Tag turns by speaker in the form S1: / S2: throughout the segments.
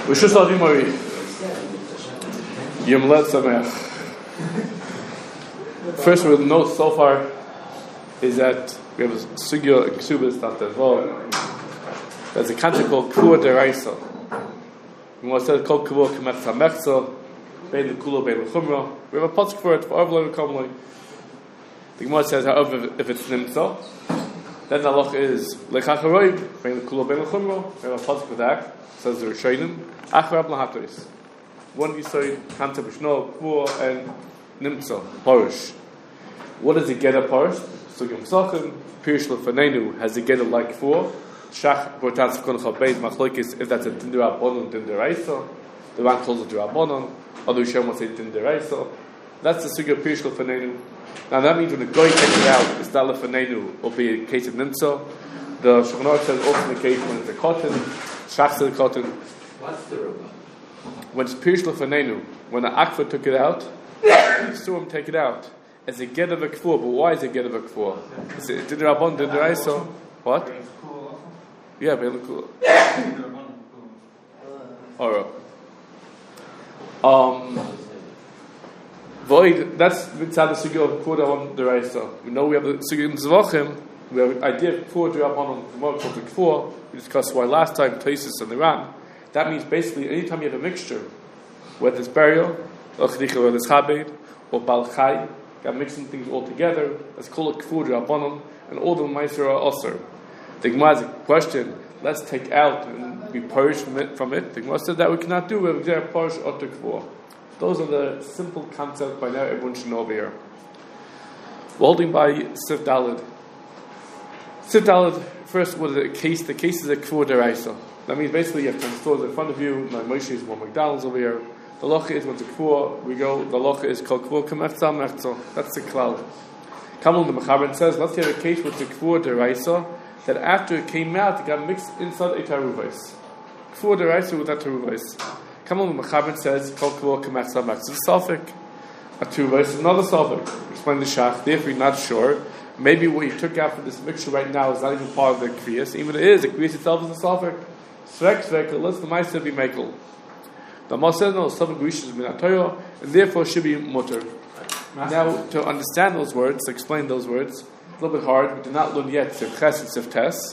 S1: Rishus Avimori Yomlet Sameach. First, we'll note so far is that we have a sugya and ksubas that as well. There's a concept called Kua Deraisa. We want to say called Kua Kemet Samechza, Bein L'Kulo, Bein L'Chumra. We have a pasuk for it, for Avloi L'Kamloi. The Gemara says, however, if it's Nimtza, then the halach is Lechacharoib, Bein L'Kulo, Bein L'Chumra. We have a pasuk for that. Says the Rishonim, Achrab Lahatos. One Yisoid, Kanta B'Shno, Kua, and Nimtza, Parish. What does it get a Parish? Sugim Sachim, Pirish Lefanenu has a get like four. Shach Bortan Sefkon Chabeit Machlokes if that's a Din Derabonon, Din Deraisa. The Ran calls it Derabonon. Other Shem will say Din Deraisa. That's the Sugim Pirish Lefanenu. Now that means when the Goy takes it out, it's not Lefanenu, will be a case of Nimtza. The Shulchan Aruch says also in the case when it's a cotton, Shach says cotton.
S2: What's the Rubah?
S1: When it's Pirish Lefanenu, when the Akva took it out, you saw him take it out. As a get of a kfur, but why is it get of a kfur? Is it did Rabban, did Raisa? What? Yeah, Bein L'Kulo. Alright. Void, that's mitzad the sugya of kfur Rabban the Raisa. We know we have the sugya in Zvachim, we have an idea of kfur Rabban on the Gemara called the kfur. We discussed why last time, Taisus and the Ram. That means basically anytime you have a mixture, whether it's burial, or chedicha, whether it's chabed, or balchai, got mixing things all together. Let's call it kfur rabbanon, and all the meiser are aser. The Gemara has a question. Let's take out and be purged from it. The Gemara said that we cannot do. We have there parish or kfur. Those are the simple concepts by now everyone should know over here. Holding by Sif Dalid. Sif Dalid. First, what is the case? The case is a kfur deraisa. That means basically you have 10 stores in front of you. My Moshe is one McDonald's over here. The locha is when the kfur, we go, the locha is called kfur kemefza mechza. That's the cloud. Kamal the Mechaber says, let's say a case with the kfur deraisa, that after it came out, it got mixed inside a taruvais. Kfur deraisa with that taruvais. Kamal the Mechaber says, called kfur kemefza mechza. Safek. A taruvais is another safek. Explain the shach. Therefore, you're not sure. Maybe what you took out for this mixture right now is not even part of the kriyas. Even if it is, the kriyas itself is a safek. Svek, let's the meiser be mekel. The Mal says no, Savik Rish is Minatoyo, and therefore should be mutter. Now, to understand those words, to explain those words, a little bit hard. We did not learn yet Sif Ches and Sif Tes.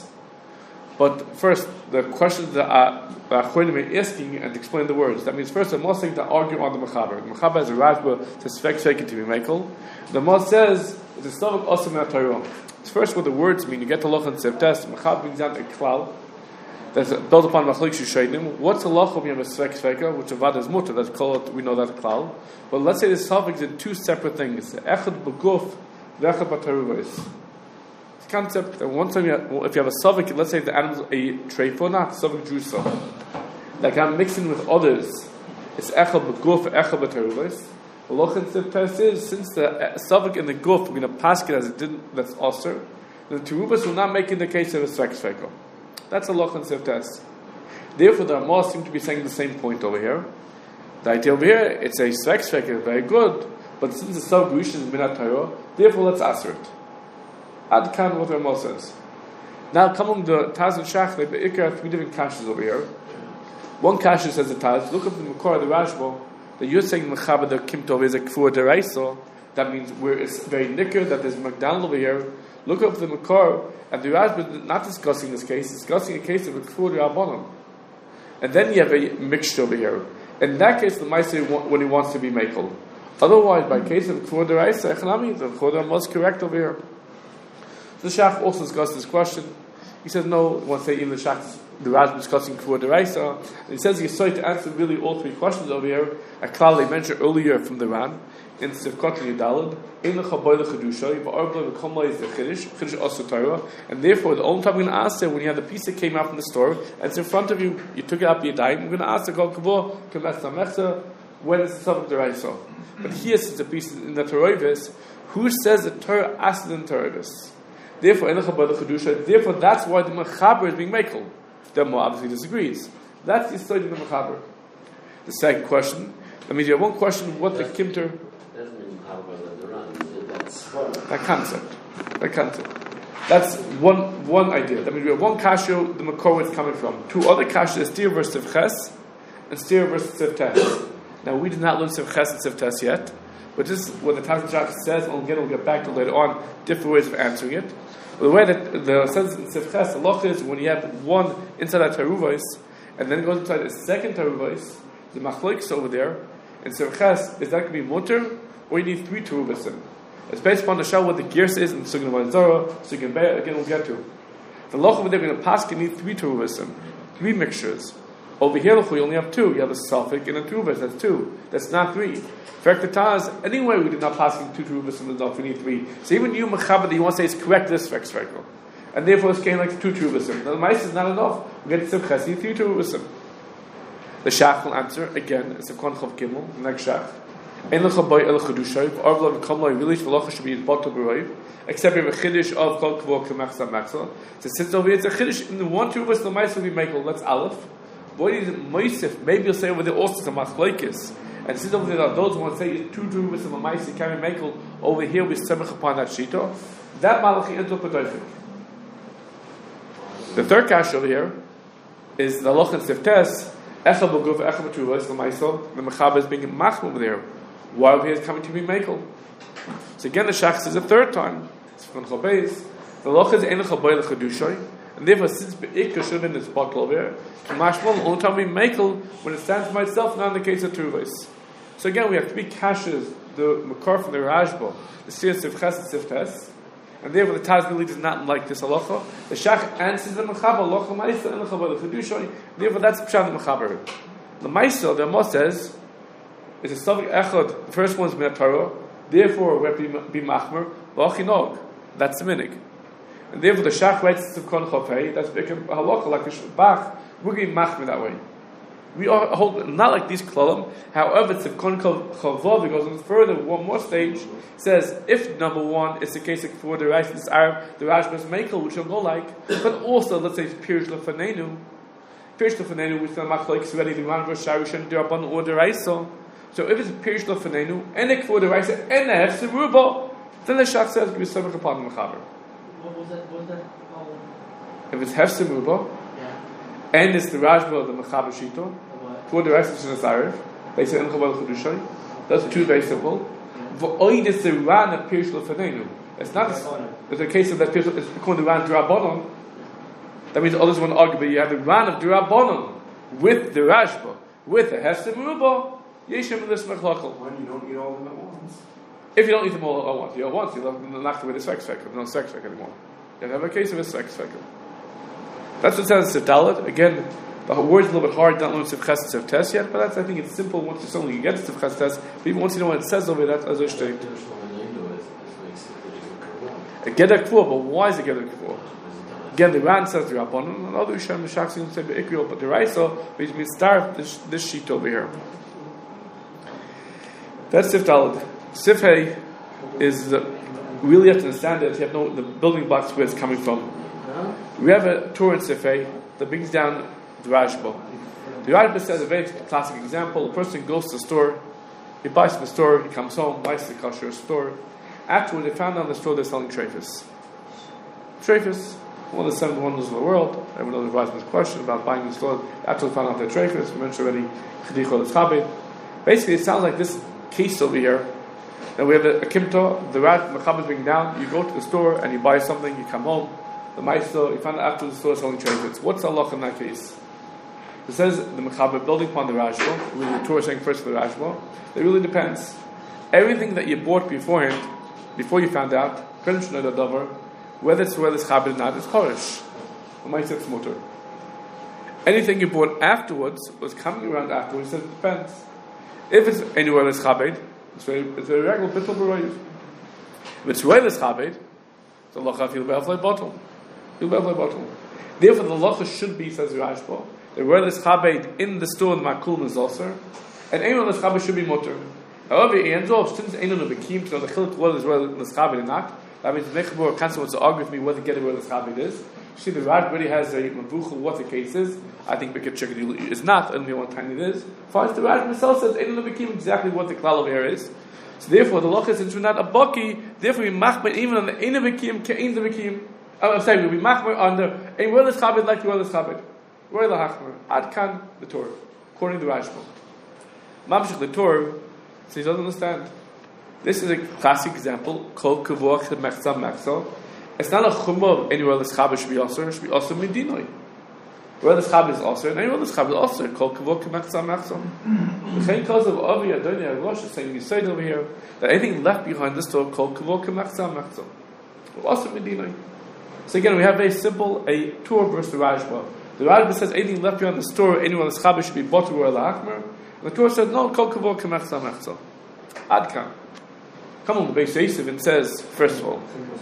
S1: But first, the questions that Achronim are asking and to explain the words. That means first, the Mal saying to argue on the Mechaber. The Mechaber has a Rashba to Svek to be Mekel. The Mal says it's a Savik Asa Minatoyo. It's first what the words mean. You get the Loch and Sif Tes. The Mechaber brings down a klal. That's built upon Machlik Shishaydim. What's a lacha when you have a sveka, which avad is mutter? That's called, we know that klal. But let's say the suffix in two separate things. Echad beguf, v'echad b'taruvos. It's a concept that one time, if you have a suffix, let's say the animal's a treifo, not suffix drusa. Like I'm mixing with others. It's echad beguf, echad b'taruvos. The lacha in Siftes is, since the suffix in the guf, we're going to pass it as it didn't, that's aser, the taruvos will not make in the case of a sveka. That's a loch and siftes. Therefore, the Ramah seem to be saying the same point over here. The idea over here, it's a svek, very good, but since the sub guish is minat Torah, therefore let's answer it. Ad kan what the Ramah says. Now, coming to Taz and Shach, there are three different kashas over here. One kasha says the Taz, look up the Makor, the Rashba, that you're saying Mechaber the Kimtov is a kfur deraisa. That means where it's very nicker, that there's McDonald over here. Look up the Makor, and the Rashba is not discussing this case, discussing a case of a kfur rabbanon. And then you have a mixture over here. In that case, the Meiser when he wants to be mekel. Otherwise, by case of kfur deraisa, echanami, the kfur was correct over here. The Shach also discussed this question. He says no. He wants to say even the Shach, the Rashba discussing kfur deraisa. And he says he's sorry to answer really all three questions over here. A klal they mentioned earlier from the Ran. In Sivkot Yudalad, in the Chaboy the Chedusha, but Arbla the Kamla is the Chiddush also Torah, and therefore the only time we're going to ask it when you have the piece that came out from the store and it's in front of you, you took it out by your dime, we're going to ask the Kol Kavor, Kemet Samechza, when is the subject the Raisa? But here, since the piece in the Torah, who says the Torah asks in Torah? Therefore, in the Chaboy the Chedusha, therefore that's why the Mechaber is being Mekel. The Mo obviously disagrees. That's the story of the Mechaber. The second question, that means you have one question: what the Kimter. That concept. That's one idea. That means we have one kasha, the Makor is coming from. Two other kashas, Estir versus Ches, and steer versus Siftes. Now, we did not learn Sifches and Siftes yet, but this is what the Taz Shach says, and again, we'll get back to later on, different ways of answering it. But the way that the sense in Sifches, the loch is when you have one inside a Teruvos, and then it goes inside a second Teruvos, the Machlokes over there, and Sifches, is that going to be mutter, or you need 3 Teruvosim? It's based upon the shell what the gears is in Sugin Vanzara, Sugin Be'er, again, we'll get to. The loch over there, we're going to pass, you need 3 Teruvosim, 3 mixtures. Over here, you only have 2. You have a suffix and a Teruvos, that's 2. That's not 3. Taz, anyway, we did not pass in 2 Teruvosim enough, we need 3. So even you, Mechaber, that you want to say is correct this cycle. And therefore it's came like 2 Teruvosim. The mice is not enough. We get to Sifches, you need 3 Teruvosim. The Shach will answer, again, it's a Kon Chav Gimel, the next Shach. Ein lecha boy el chedushay, arvla v'kom lo yvilish v'locha should be his bottle b'roiv, except in a chiddush of kol kavor k'machsa machsa. So since over here it's a chiddush, in the 1 Teruvos the mice will be makel, that's aleph. What is moisif? Maybe you'll say over there also some machlokes. And since over there those who want to say 2 Teruvos of a mice, you carry makel, over here we semach upon that shito. That malachi ends up with doifik. The third kash over here is the loch and siftes, echel b'guf, echel b'Teruvos, the maisel, the mechaber is being machmum over there. Why over here is coming to be makel? So again, the Shach says a third time. It's from Chobeis. The loch is ein lecha boy l'chedushay, and therefore since be'ikra should have been this bottle over here, mashmol only time we makel when it stands by itself, not in the case of Teruvos. So again, we have 3 kashas, the makar from the Rashba, the Sir Sifches and Siftes, and therefore the Taz really does not like this halacha. The Shach answers the mechaber locha ma'isa ein lecha boy l'chedushay. Therefore, that's pshat the mechaber. The ma'isa, the Amos says, is a Savik Echad. The first one is Minat Torah. Therefore, we have to be Machmer. V'achinog. That's the minig. And therefore, the Shach writes to Kon Chofei. That's become a halakha like a Bach. We're going to be Machmer that way. We are hold not like these Klalim. However, it's if Kon Chavov, it goes on further, one more stage, says if number 1 is the case for the rice, this Arab, the Rashba's Mekel, which will go like, but also, let's say, it's Pirish Lefanenu. Pirish Lefanenu, which is the Machlokes already, the Ran Rosharish and Dirabon or the Raisa. So if it's Pirish Lefanenu, and the Kvod the Raisa, and the Hefse Rubo, then the Shach says, give you some upon the Mechaber.
S2: What was that?
S1: If it's Hefse Rubo, and it's the Rashba, the Mechaber Shito, for the rest of the Arif, they say Enchabal Chudushay. That's 2 very simple. V'oid is the Ran of Pirish Lefanenu. It's not. It's a case of that Pirish. It's called the Ran D'Rabbanon. That means others want to argue, but you have the Ran of D'Rabbanon with the Rashba, with the Hefse Rubo. Yeshem in this Mechlachel.
S3: When you don't eat all of them at once.
S1: If you don't eat them all at once, you don't want to. You'll knock away the sex factor. No sex factor anymore. You have a case of a sex factor. That's what it says in Dalet. Again, the word's a little bit hard, not learn Sifches and Siftes yet, but that's, I think it's simple once you suddenly get to Sifches Tes, but even once you know what it says over there, that's as a state. A Gedek Kvur, but why is it Gedek Kvur? Again, the Ran says the Rabbanon, and other Yishem, the Shach seems to say Be'ikriel, but the Raisa, which means starve this sheet over here. That's Sif Dalet. Sif Hey is really have to understand that you have the building blocks where it's coming from. We have a Torah in Sif Hey that brings down the Rashba. The Rashba says a very classic example. A person goes to the store, he buys from the store, he comes home, buys the kosher store. Afterwards, they found out in the store they're selling treifus. Treifus, one of the 7 wonders of the world. Everyone knows the Rashba's question about buying in the store. Afterwards, found out they're treifus. We mentioned already Chedichol Eschabed. Basically, it sounds like this case over here. Then we have a kimto, the Mechaber is bringing down. You go to the store and you buy something, you come home. The Meister, you find out after the store is selling treifus. What's the halach in that case? It says the Mechaber building upon the Rashba, with the Torah saying first the Rashba. It really depends. Everything that you bought beforehand, before you found out, whether it's Chabad or not, it's Chorish. The Meister it's Mutter. Anything you bought afterwards, was coming around afterwards, it depends. If it's anywhere it's Chabad, it's a regular bittul b'roiv. If it's roiles Chabad, the locha feel be'aflei bottle. Therefore, the locha should be, says Rashba, the roiles Chabad in the store in Makul is also, and anyone roiles Chabad should be mutter. However, it ends off since anyone of Bekim to know the chiluk whether it's roiles Chabad or not. That means the Mechbor constantly wants to argue with me whether get a roiles Chabad is. See, the Rad really has a mavucha what the case is. I think Bekir Chekad is not, only one time it is. Finds the Rad himself says, Einon Bekim exactly what the klal over here is. So therefore, the loch is, since we're not a baki, therefore we machmer even on the Einon Bekim, Ke'in the Bekim. I'm saying, we machmer on the Ein Roiles Chabad like the Roiles Chabad. Roiles Hachmer. Ad Kan, the Torah. according to Rashba. Mamshich the Torah, so he doesn't understand. This is a classic example. Kol kavua mechza mechza. It's not a chumah anywhere the schab should be also medinoi. Where the schab is also, and anywhere the schab is also. Kol kavua mechza mechza. The same cause of Avi Adoni Arosh is saying, you say over here that anything left behind this Torah kol kavua mechza mechza. Also medinoi. So again, we have very simple a Torah versus the Rashba. The Rashba says anything left behind the Torah, anywhere the schab should be bought or la akmer. The Torah says no, kol kavua mechza mechza. Adkan. Come on, the Beis Yosef and says, first of all,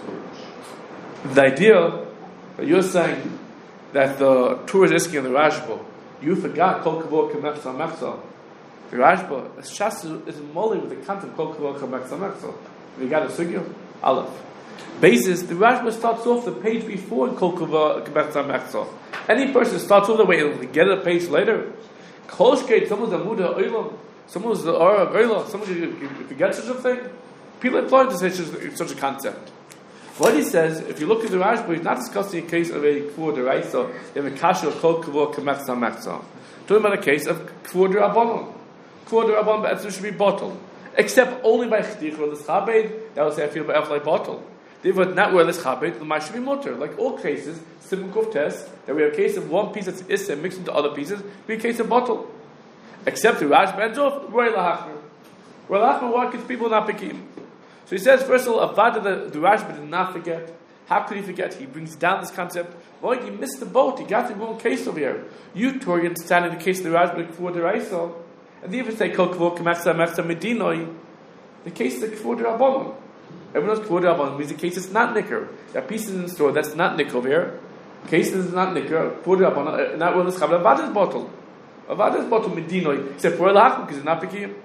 S1: the idea that you're saying that the Torah is asking on the Rashba, you forgot kol kavod k'mechza mechza. The Rashba, Shas is molly with the content kol kavod k'mechza mechza. We got a sugya, Aleph. Basis, the Rashba starts off the page before kol kavod k'mechza mechza. Any person starts all the way and get a page later. Kol shkeit, someone's a muda oilam, someone's the aura goyla, someone you forget such a thing. People employ to say such a concept. What he says, if you look at the Rashba, he's not discussing a case of a k'vur deraisa. You have a kasha of kol k'vur k'mechza mechza. Talking about a case of k'vur derabanan. K'vur derabanan be'etzim should be bottled, except only by ch'dich or l'schabed. That was I feel by eflai bottle. They would not wear l'schabed. The should be mutter. Like all cases, simon kuftes, that we have a case of one piece that's issa mixed into other pieces, be a case of bottle. Except the Rashba ends off roy lahachmer. Roy lahachmer, why could people not pikim? So he says, first of all, Avada the Rashba did not forget. How could he forget? He brings down this concept. Boy, he missed the boat. He got the wrong case over here. You, Torian, stand in the case of the Rashba before the Raisa. And they even say, Kol Kavod K'mechza Mechza Medinoi. The case is before the Rabbanon. Everyone knows Kavod Rabbanon means the case is not nicker. There are pieces in the store that's not nicker over here. Cases is not nicker. Kavod Rabbanon, not well, this Chabad. Avada's bottle. Avada's bottle Medinoi. Except for El because it's not Pekim.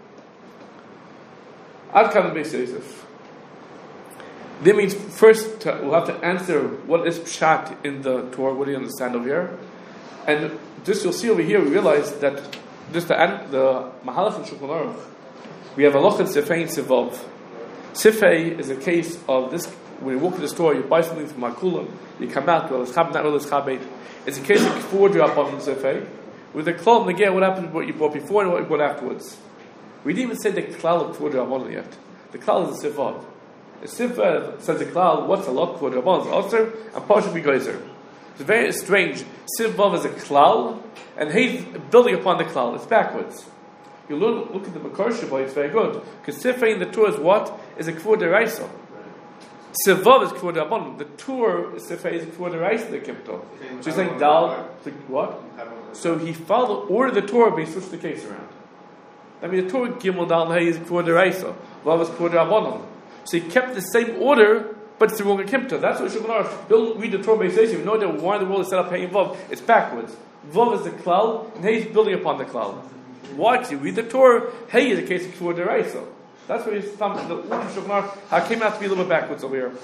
S1: Ad Kan Beis Yosef. That means first we'll have to answer what is pshat in the Torah. What do you understand over here? And this you'll see over here. We realize that just the Mahalach and Shulchan Aruch, we have a loch in Sifei and Sivov. Sifei is a case of this. When you walk to the store, you buy something from Makulam, you come out, well, it's not really chabed. It's a case of k'vur drop on Sifei. With the klal, and again, what happened to what you bought before and what you bought afterwards? We didn't even say the klal of k'vur drop yet. The klal is a Sivov. The Sifra says the klal, what's a lot k'vur drop is also and partial begoizer. It's very strange. Sivov is a klal, and he's building upon the klal. It's backwards. You look at the Makor Shabbat, it's very good. Because Sifrei in the Torah is what? Is a k'vur deraisa. Sivov is k'vur derabbanan. The Torah Sifrei is a k'vur deraisa, the Kipto. So he's saying Dal, what? So he followed the order of the Torah, but he switched the case around. I mean, the Torah Gimel Dal Hey is k'vur deraisa. Vav is k'vur derabbanan. So he kept the same order, but it's the wrong Kipto. That's what Shulchan Aruch. Don't read the Torah Beis Yosef. You know that why the world is set up Hey and Vav. It's backwards. Vav is the klal, and Hey is building upon the klal. Why? Because you read the Torah, Hey is a case of k'vur deraisa. That's where he's from the order of Shulchan Aruch. How it came out to be a little bit backwards over here.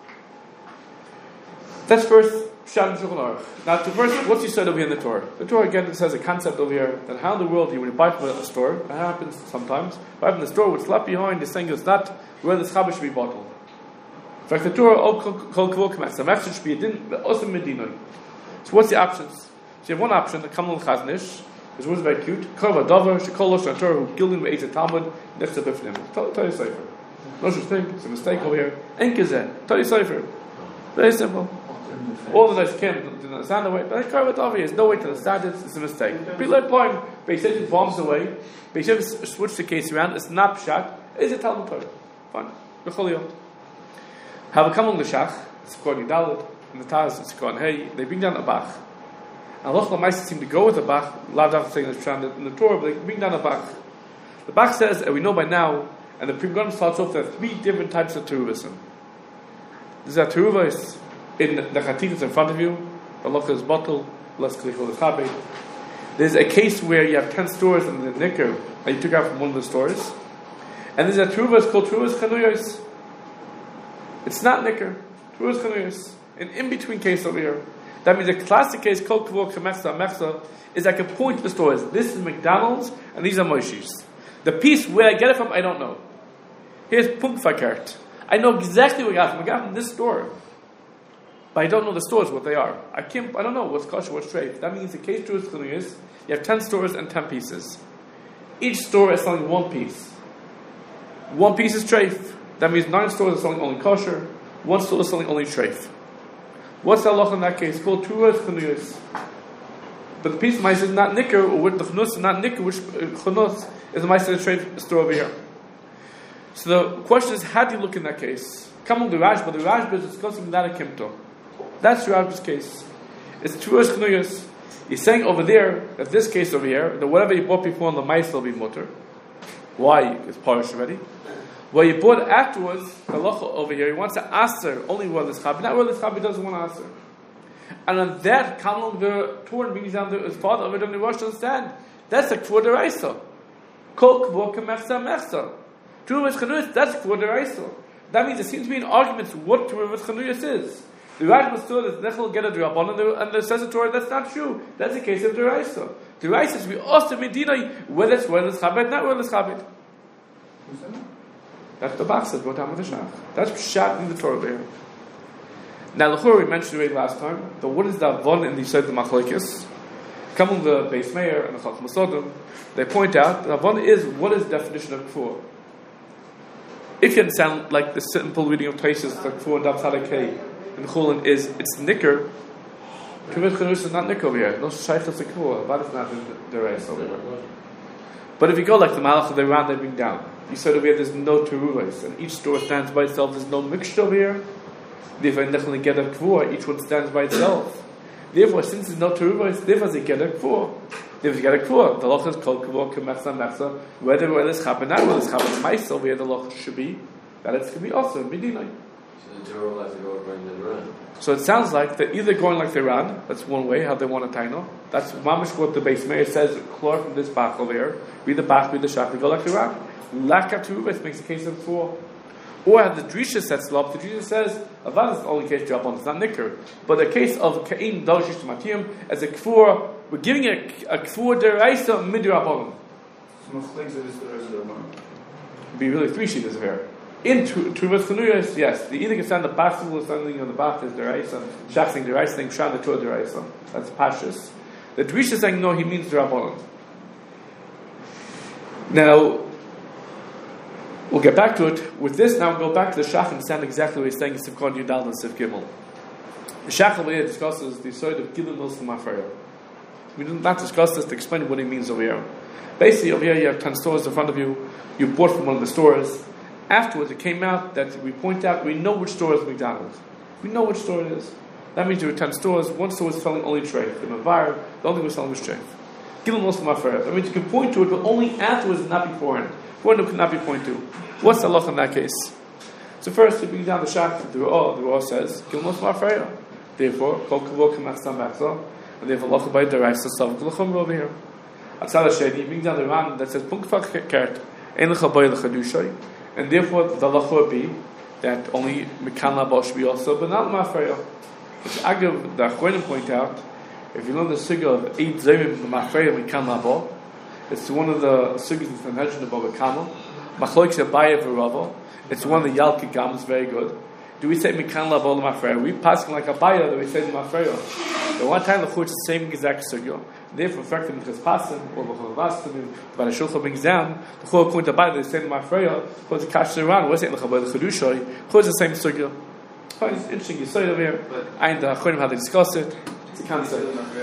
S1: That's first Pshat in Shulchan Aruch. Now, to first, what's he said over here in the Torah? The Torah again says a concept over here that how in the world when you buy from a store, that happens sometimes. Buy from the store, what's left behind is saying it's not where the chaber should be bottled. In fact, the Torah kol kavod k'mechza mechza should be a din also medinoi. So what's the options? So you have one option, the Kamal Chaznish. His word is very cute. Kol v'adavar shekol lo shantor who gilding with Eitz Talmud nechza b'fnim. Tell you cipher. No such thing. It's a mistake over here. Enkazeh. Tell you cipher. Very simple. All the nice can't understand the way, but Kol v'adavar there's no way to understand it. It's a mistake. People at point. Beis Yosef bombs away. Beis Yosef switched the case around. It's not pshat. It's a Talmud Torah. Fine. B'chol. Have a Kamal L'shach. It's called Yidalad. And the Taz it's called Hey. They bring down a Bach. And Loch Lamaisa seem to go with the Bach, Lav saying in the Torah, but they bring down a Bach. The Bach says, and we know by now, and the Pri Megadim starts off, there are three different types of teruvism. There's a teruva in the Chatif in front of you, the Loch is bottle, less klichol is chabed. There's a case where you have 10 stores in the Nicker that you took out from one of the stores. And there's a teruva, called teruva chanuyos. It's not Nicker, teruva chanuyos. An in-between case over here. That means a classic case, kol kavod k'mechza mechza, is I can point to the stores. This is McDonald's, and these are Moshe's. The piece where I get it from, I don't know. Here's Punkfakert. I know exactly where I got it from. I got it from this store. but I don't know the stores, what they are. I don't know what's kosher, what's treif. That means the case true is you have 10 stores and 10 pieces. Each store is selling one piece. One piece is treif. That means 9 stores are selling only kosher. 1 store is selling only treif. What's the halacha in that case? Called turas chanuyos. But the piece of mice is not nicker, or with the chanus is not nicker, which chanus is the mice of the treif store over here. So the question is, how do you look in that case? Come on the Rashba. The Rashba is discussing that a kimto. That's the Rashba's case. It's turas chanuyos. He's saying over there, that this case over here, that whatever you bought before on the mice will be mutter. Why? It's parish already. What you bought afterwards, halacha over here, he wants to aser only where this chabi, not where this chabi doesn't want to aser. And on that, come along the Torah brings down his father over there, the Rosh understand. That's a kvod deraisa. Kol kvod kemechsa mechsa. Turas chanuyos, that's kvod deraisa. That means there seems to be an argument what turas chanuyos is. The Rashba stood as nechel get a drabon, and the says the Torah that's not true. That's the case of deraisa. Deraisa is we asked the Medina whether it's where this chabed, not where this chabed. That's the Bach says, go down with the Shach. That's Pshat in the Torah there. Now, L'chor, we mentioned already last time, but what is the Avon in the Yisod the Machlekes? Come on the Beis Meir and the Chacham Sodom, they point out that Avon is, what is the definition of Kfur? If you understand, like the simple reading of Taisus, like Kfur and Daf Tzaddik in Chulin is, it's Nicker, Turas Chanuyos is not Nicker over here. No Shaychas Kfur, that is not the race over here. But if you go like the Malach of the Iran, they bring down. You said over here there's no teruvas, and each store stands by itself. There's no mixture over here. Therefore, definitely get a kvur. Each one stands by itself. Therefore, since there's no teruvas, therefore they get a kvur. Therefore, you get a kvur. The loch is called kvur kemechsa mechsa. Whether this happen, not whether this happens. Mice over here, the loch should be that it can be also midinai.
S2: So the Torah has to go according to the Ran.
S1: So it sounds like they're either going like the Ran. That's one way how they want to taino. That's mamish what the Beis Meir says. Chlor from this Bach over here. Read the Bach, read the Shach. They go like the Ran. Laka teruvas makes a case of kvur. Or how the Drisha sets it up, the Drisha says, Avad is the only case Jabon, it's not Nicker. But the case of Ka'im Dalshish Matiyim, as a Kfur, we're giving a Kfur Deraisa Midrabon. Be really 3 sheets of hair. In Tuvas Chanuyos, yes, the either can stand the Basil or standing on the Bach is Deraisa, Shachting Deraisa, saying Pshan the Torah Deraisa. That's Pashas. The Drisha is saying, no, he means Derabon. Now, we'll get back to it. With this, now we'll go back to the Shach and stand exactly what he's saying in Sivkon Yudal and Siv Gimel. The Shach over here discusses the side of Gilin Milsim Afraya. We did not discuss this to explain what he means over here. Basically, over here you have 10 stores in front of you. You bought from one of the stores. Afterwards, it came out that we point out, we know which store is McDonald's. We know which store it is. That means there were 10 stores. One store was selling only treif. The Mavar, the only thing was selling was treif. Gilin Milsim Afraya. That means you can point to it, but only afterwards and not beforehand. One could not be pointed to. What's the halacha in that case? So first, you bring down the Shach. The Ra'ah says, Gilmos Ma'afreya. Therefore, Kol Kavod K'machsam Machsa, and therefore, halacha by Deraisa Sav G'lachum over here. Atzal Hasheni, you bring down the Ran that says, Punkfa Kert, Ein L'cha Bay L'chadushay, and therefore, the halacha would be that only Mekan Labo should be also, but not Ma'afreya. Which Agav, the Achronim point out, if you learn the Sigil of Eid Zayim Ma'afreya Mekan Labo, it's one of the sugis in Sanhedrin of Baba Kama. Machloik Shabayev Rava. It's one of the Yalki Gam. It's very good. Do we say Mikan Labol Mafreya? We pass like a Baya that we say Mafreya. The one time the Church is the same exact sugya. Therefore, effectively, because passing or the Chavastim, but the Shulchan brings down the Church point to Baya. They say Mafreya. Church the Kash around. What's it? The Chabad the Chedushay. Church is the same sugya. Quite interesting. You say it over here. I and the Achronim how they discuss it. It's a concept.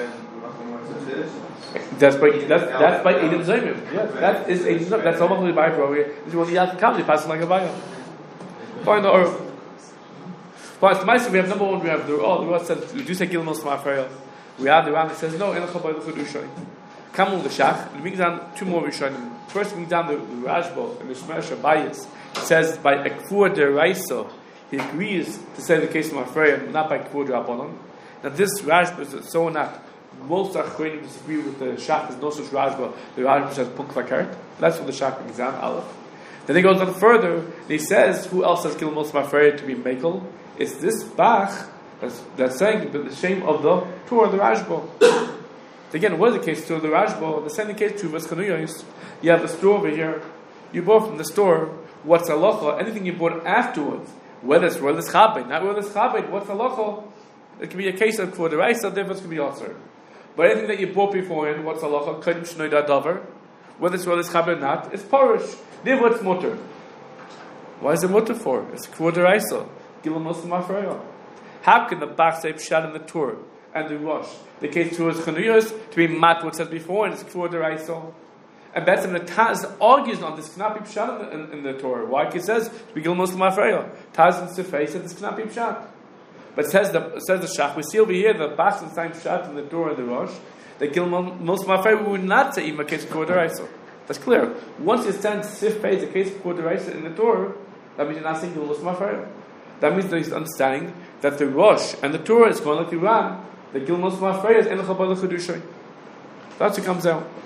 S1: That's by Eidim Zayimim. Yeah, that is Eidim Zayimim. That's almost like a Bible over here. This is when the Yalki comes, he passes like a Bible. Fine, the Or. But to myself, we have number one, we have the Ra'ah says, we do say Gilin Milsim Afraya. We have the Ran that says, no, Ein L'cha Bay L'chadushay. Come on the Shach, and we bring down 2 more Rishonim. First, we bring down the Rashba, and the Shmer Shabayis. It says, by a Kfur Deraisa, he agrees to say the case of Afraya, not by Kfur Derabanan. Now, this Rashba is so not. Most Achronim disagree with the Shach. There's no such Rashba. The Rashba says Punk Fakert. That's what the Shach brings down, Aleph. Then he goes on further, and he says, who else has killed most of Afraya to be Mekel? It's this Bach that's saying the shame of the Torah, the Rashba. Again, what is the case to the Rashba? The same case to Vas Chanuyos. You have the store over here. You bought from the store. What's halacha? Anything you bought afterwards, whether it's chabed, not whether it's chabed. What's halacha? it can be a case of Kvod Deraisa, therefore it can be Asr. But anything that you bought beforehand, what's halacha? Kodim Shnoi Davar, whether it's chaber or not, it's parish. Therefore it's mutter. Why is it mutter for? It's Kvod Deraisa. Gilum Muslim Afraya. How can the Bach say Pshat in the Torah and the Rosh? The case towards Chanuyos to be mat what said before, and it's Kvod Deraisa. And that's when the Taz argues on this cannot be Pshat in the Torah. Why? It says to be Gilum Muslim Afraya. Taz and Sifei said this cannot be Pshat. But says the Shach, we see over here the Bach and Stein Pshat in the Torah and the Rosh. That Gilum Muslim Afraya we would not say even a case of Kvod Deraisa. That's clear. Once you stand Sifei the case of Kvod Deraisa in the Torah, that means you're not saying Gilum Muslim Afraya. That means that he's understanding that the Rosh and the Torah is going like the Ran. The Gilum Muslim Afraya is Encha Bala Chedushay. That's what comes out.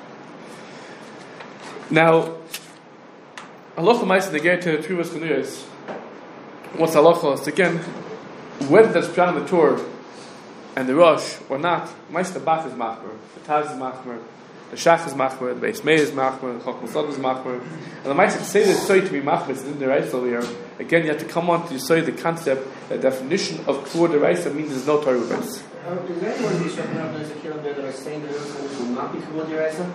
S1: Now, halacha ma'aseh they get to the Truvas Chanuyos. What's halacha? It's again whether there's pshat in the Torah and the Rosh or not. Ma'aseh the Bach is machmer, the Taz is machmer, the Shach is machmer, the Beis Meir is machmer, the Chok Musad is machmer, and the ma'aseh to say that soy to be machmer is in the Reis over here. Again, you have to come on to say the concept, the definition of Kvod Deraisa means there's no Torah base.
S3: Is there anyone in Yisrael that are saying that it will not be Kvod Deraisa?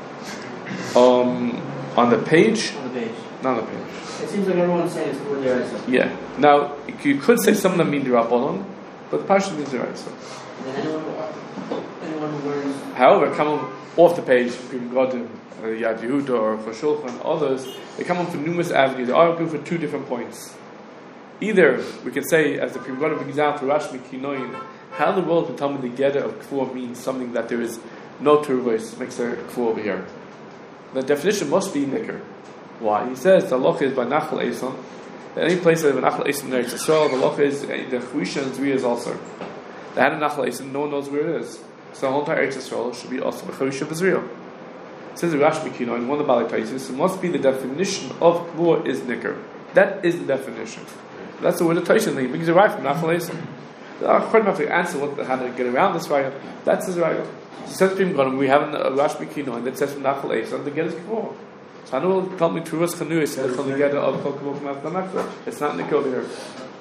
S1: On the page?
S3: On the page.
S1: Not on the page.
S3: It seems like everyone's saying it's Kvod Deraisa.
S1: Yeah. Now, you could say some of them mean D'Rabbanan, but the Pasha means Deraisa.
S3: And then anyone who learns...
S1: However, come on off the page, from Godim, Yad Yehuda, or for Shulchan, and others, they come on from numerous avenues. They argue for two different points. Either, we can say, as the Pri Megadim brings out to Rashmi Kinoin, how in the world can tell me the Geder of Kfur means something that there is no Turvos makes a Kfur over here. The definition must be Nikr. Why? He says the halacha is by Nachal Eson. Any place that have a Nachal Eson in Eretz Yisrael, the halacha is the Chuisha and Zriya is also. They had a Nachal Eson, no one knows where it is. So the whole entire Eretz Yisrael should be also the Chuisha and Zriya. It says the Rashmi Kino in one of the Bali places, it must be the definition of Kfur is Nikr. That is the definition. That's the word of Taishan. He brings it right from Nachal Eson. The Achronim have to answer how to get around this raya. That's his raya. He says to him, we have a Rashmi Kino and that says from Nachal Eson, the get is Kfur. So I know tell me Truvas Chanuyos and the Geder of Kol Kavod from After. It's not Nikr over here.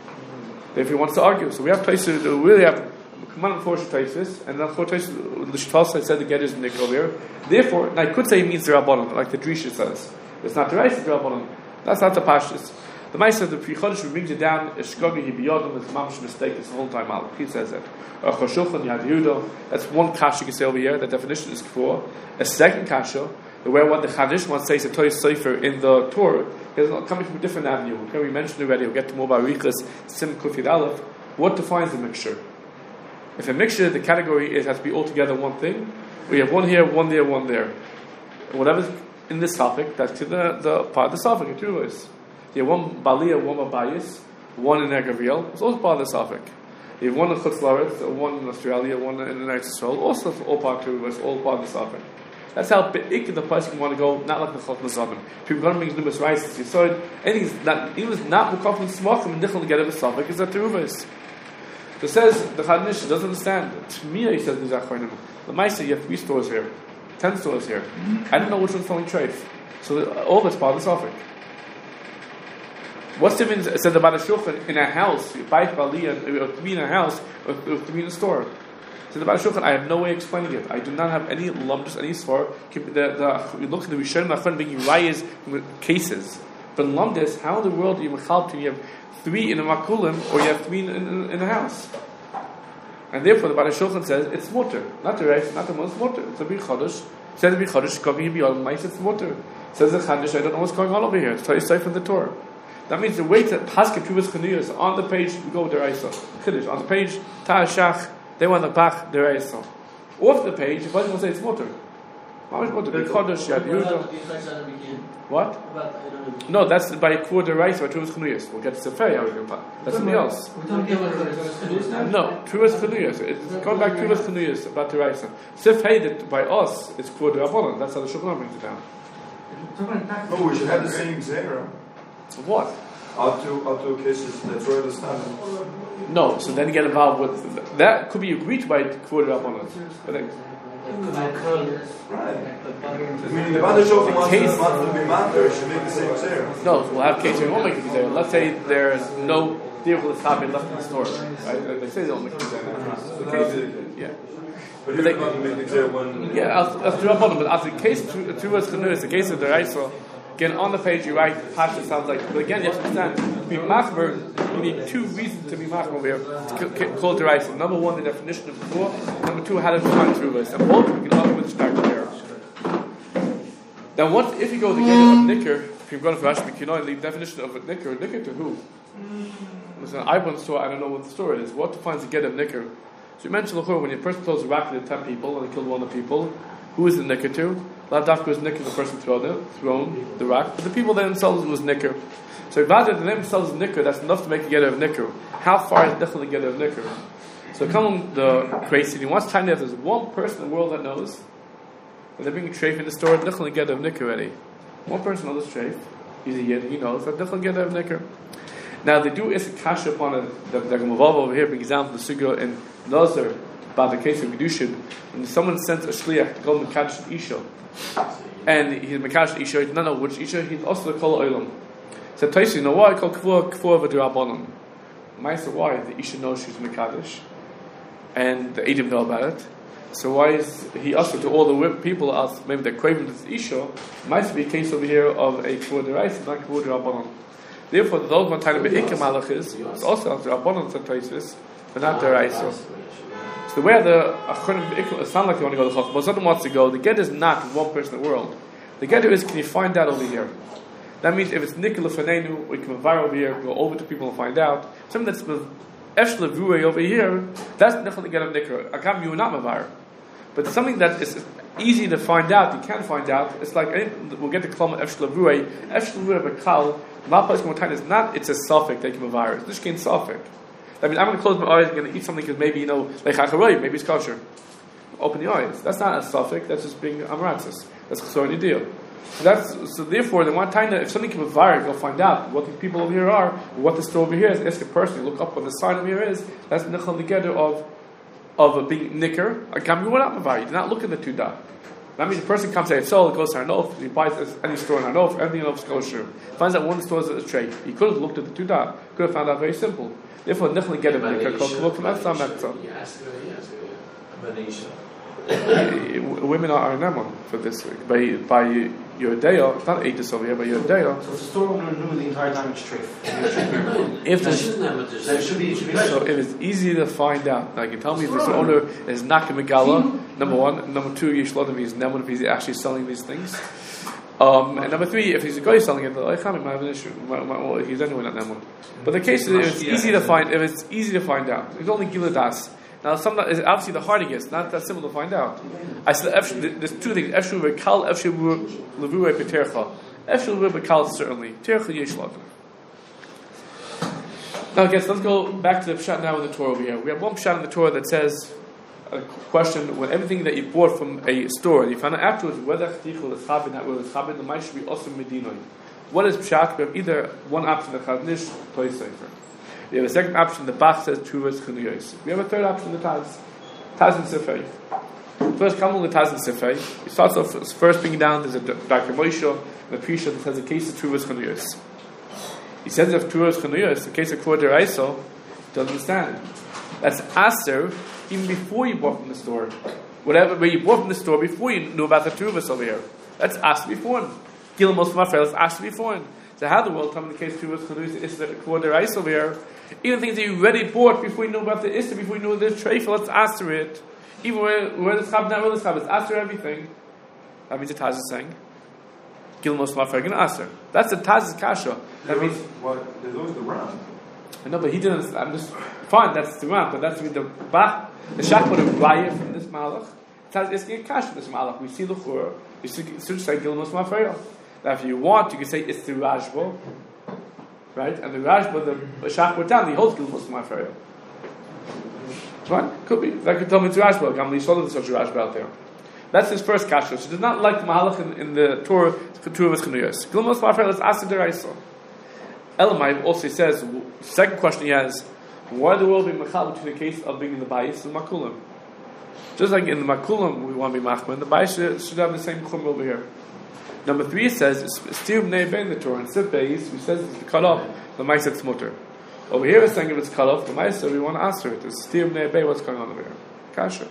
S1: If he wants to argue, so we have Taisus, we really have come on and force Taisus, and then for Taisus, the Shfalsa said the Geder is Nikr over here. Therefore, and I could say he means the Rabbanon, like the Drisha says. It's not the Reis, it's the Rabbanon. That's not the Pashtus. The Maisa of the Pri Chodesh brings it down. Eshkogi Hibiyodom is mamish mistake. It's the whole time out. He says that. Choshulchan Yad Yehuda. That's one kasha you can say over here. The definition is Kfur. A second kasha, where what the Chadish wants to say is a Torah Sefer in the Torah is coming from a different avenue. Okay, we mentioned already. We'll get to more about Riches Sim Kufid Aleph. What defines the mixture? If a mixture, the category has to be altogether one thing. We have one here, one there, one there. Whatever's in this topic, that's the part of the topic. It truly is. You have one Baliyah, one Abayis, one in Egavriel. It's also part of the Safek. You have one in Chutz La'aretz, one in Australia, one in Eretz Yisrael. Also, all part of it. All part of the Safek. That's how big the person want to go. Not like the Chot Nazadim. People going to make numerous rices. You saw it. Anything that even not mukaf and smachim and dichel to get a Safek is a teruvas. So it says the Chadnish doesn't understand. To me, he says the Maisa, you have 3 stores here, 10 stores here. I don't know which one's selling treif. So all of it's part of the Safek. What's the difference? It said about a shulchan in a house, you buy Baliyah, or to be in a house, or to be in a store. It said about a shulchan, I have no way of explaining it. I do not have any lumdus, any svar. We look at the Rishonim Achron bringing rayas cases. But lumdus, how in the world do you mechal to you have 3 in a makulim, or you have 3 in a house? And therefore the Bala Shulchan says it's mutter, not the rest, not the most mutter. It's a big chodesh. It says a big chodesh, coming here beyond mice, it's mutter. It says the chadish, I don't know what's going on over here. It's Torah from the Torah. That means the way to Paskin Truvas Chanuyos on the page we go Deraisa. Chiddush on the page Ta'ashach they want the Bach Deraisa. Off the page, the person will say it's mutter. Why is mutter? The Chodesh Yad Yehuda. What? No, that's by Kvod Deraisa by Truvas Chanuyos. We'll get to Sefer. That's something else. No, Truvas Chanuyos. It's going back to Truvas Chanuyos about Deraisa. Sefer by us it's Kvod Rabbanan. That's how the Shulchan brings it down.
S4: Oh, we should have the same zera.
S1: What?
S4: Up to cases that's where the standard.
S1: No, so then you get involved with that. Could be agreed by Kvod Rabbanan.
S4: Right. Meaning the Bada Shulchan wants to be matter, should make the same zera.
S1: No, we'll have cases we won't make the zera. Let's say there's no Dirchel L'Schabin left in the store, right? And they say they don't make the case. Yeah.
S4: But they make it clear when.
S1: Yeah, I'll drop on them, but after the case Truvas Chanuyos, the case of the Raisa, again on the page you write Pasha sounds like, but again you have to understand, to be machmer, you need two reasons to be machmer over here. To call the Raisa. Number one, the definition of the law. Number two, how to define Truvas. And both we can argue with the start there. Now, what if you go to the get of Nicker? If you're going for Rashi, you know the definition of a Nicker to who? Listen, I went to the store, I don't know what the store is. What defines the get of Nicker? So you mentioned when a person throws a rocket at 10 people and killed one of the people, who is the Nicker to? Lavdafka was Nicker, the person thrown the rock, but the people themselves was Nicker. So rather than themselves Nicker, that's enough to make a get of Nicker. How far is definitely get of Nicker? So come the crazy, he wants time that there's one person in the world that knows. When they're bringing treif in the store, definitely get of Nicker already. One person knows treif, he's a yid, he knows that definitely get of Nicker. Now they do is a kasha upon it. The Gemara over here, for example, the sugya in Nazar about the case of Gedushin, when someone sends a shliach to go and catch an isha, and he's mekadosh isha, he does not know which isha, he's also the kol olam. So Taisi, you know why I call kavua v'drabanan? Ma'aser, why the isha knows she's mekadosh, and the Edom know about it. So why is he also to all the people else? Maybe they're craving this isha. Might be a case over here of a kavua d'oraisa, not kavua d'rabanan. Therefore, the dog one time of Be'ikam Malach is also the Rabbanon some places, but not the Raisa. So where the Achonim Be'ikam, it sounds like you want to go to Chacham, but someone wants to go, the get is not one person in the world. The get is, can you find out over here? That means if it's Nikol Fanenu, we can invite over here, go over to people and find out. Something that's Eshla Vue over here, that's definitely get of Nikol. Akam, you are not Mavar. But something that is easy to find out, you can find out, it's like, we'll get the Klama Eshla Vue, Eshla Vue Bekal, is not, it's a suffix that can virus. This can suffix. I mean, I'm going to close my eyes, I'm going to eat something because maybe, like chacharoy, maybe it's kosher. Open the eyes. That's not a suffix, that's just being amaratzis. That's chesor deal. So therefore, the one time that if something can virus, you'll find out what the people over here are, what the store over here is, ask a person, look up what the sign over here is, that's nechal together of being nicker. You were not mavar, you did not look at the two dot. That means the person comes to Etzol, goes to Hanof, he buys any store in Hanof, everything in Hanof is kosher. Finds out one store is a trade. He could have looked at the two dot, could have found out very simple. Therefore, definitely get a nikah called Kavod from Etzam Etzam. Women are Neman for this week. By your day, it's not Aegis over here, but your day.
S3: So the store owner knew the entire time it's treif.
S1: So if it's easy to find out, like you tell me if this owner is not Megala, number one, number two, Yishlodim is Neman if he's actually selling these things. And number three, if he's a guy selling it, might have an issue. He's anyway not Neman. But the case is, if it's easy to find out, it's only Giladas. Now, sometimes it's obviously the harder gets, not that simple to find out. I said there's two things: Efshu v'kal, Efshu levuei petercha. Efshu levuei v'kal certainly. Tercha yeshlav. Now, guys, let's go back to the pshat now in the Torah over here. We have one pshat in the Torah that says a question: when everything that you bought from a store, and you found out afterwards whether chtichul is chabin, not whether it's chabin, the might should be also medinoi. What is pshat? We have either one option, the chadnish, toy sefer. We have a second option, the Bach says Truvas Chanuyos. We have a third option, the Taz and Sifei. First, come on the Taz and Sifei. He starts off first bringing down, there's a Dr. Moshe, and a Prisha that says a case of Truvas Chanuyos. He says of Truvas Chanuyos, the case of Kvod D'Oraisa, doesn't understand. That's Aser, even before you bought from the store. Where you bought from the store, before you knew about the Truvas over here. That's Aser before. Gil most of my friends, Aser before. So how the world come in the case of Truvas Chanuyos is that Kvod D'Oraisa over here, even things that you already bought before you know about the Issa, before you know the treif, let's answer it. Even where the Chab, not where the Chab, it's answer everything. That means the Taz is saying, Gilmos Mafer, answer. That's the Taz's kasha. That means
S4: what? There's always the Ram.
S1: I know, but he didn't. I'm just fine. That's the Ram, but that's the Bach, the Shakot of Raya from this Malach. Taz is getting kasha from this Malach. We see the Chur. You should say Gilmos Mafer. Now, if you want, you can say it's the Rashba. Right? And the Rashba, the Shachar down, he holds Gilmos Mafer. Right? Could be. That could tell me it's Rashba. Gamli Shalom is such a Rashba out there. That's his first kasha. She does not like the Mahalach in the Torah, Truvas Chanuyos. Gilmos Mafer, let's ask the D'Oraisa. Elamai also says, second question he has, why the world be machal between the case of being in the Bayis and Makulim? Just like in the Makulim, we want to be Machman, the Bayis should have the same chum over here. Number three says, still b'nei ben the Torah, and Sif Beis, who says it's cut off, the Ma'aseh Mutter. Over here, it's saying if it's cut off, the Maisa, we want to answer it. There's steer nearby, what's going on over here? Kasha.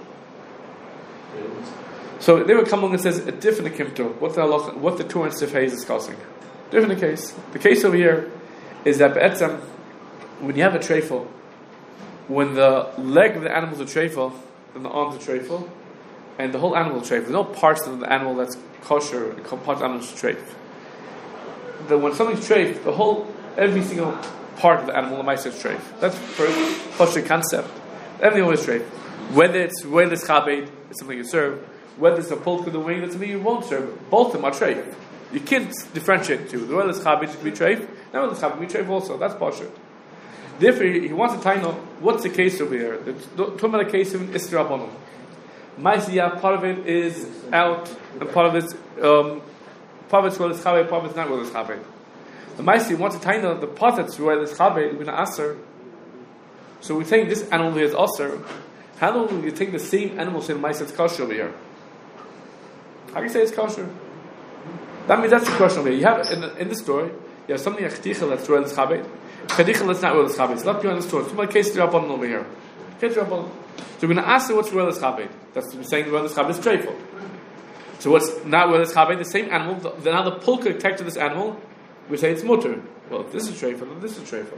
S1: So they would come along and says a different akimto. What the Torah and Sifhei is discussing. Different case. The case over here is that be'etzem, when you have a treifel, when the leg of the animal is a treifel, then the arms are treifel, and the whole animal is treifel. There's no parts of the animal that's kosher, part of the animal is treif. When something's treif, the whole, every single part of the animal, the mice is treif. That's the first kosher concept. Everything always treif. Whether it's roilis chabed, it's something you serve. Whether it's a pulk of the wing, that's something you won't serve. Both of them are treif. You can't differentiate the two. The roilis chabed can be treif. Now roilis chabed can be treif also. That's posher. Therefore, he wants to tie up what's the case over here. Talking about a case of an Isra Rabbanon. Ma'asiyah, part of it is out, and part of it's roilis chabed, part of it's not roilis chabed. The Ma'asiyah wants to tie up the part that's roilis chabed, we're going to aser. So we're saying this animal here is aser. How long will you take the same animal saying Ma'asiyah it's kosher over here? How can you say it's kosher? That means that's the question over here. You have in the story, you have something like chticha that's roilis chabed. Chadicha, let's not roilis chabed. It's not beyond the story. It's my case of Rabbanon over here. Case of Rabbanon. So we're going to ask you what's roilis chabed. That's we're saying roilis chabed is treifel. So what's not roilis chabed? The same animal. Then how the pulka attached to this animal, we say it's mutter. Well, if this is treifel, then this is treifel.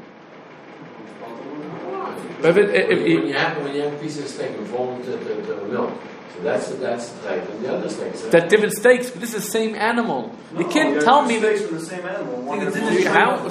S1: But
S2: when you have a piece of steak and form to milk. So that's the type, and the other steaks.
S1: That different steaks, but this is the same animal. You can't tell me that.
S4: Steaks from the same animal.
S5: Not in the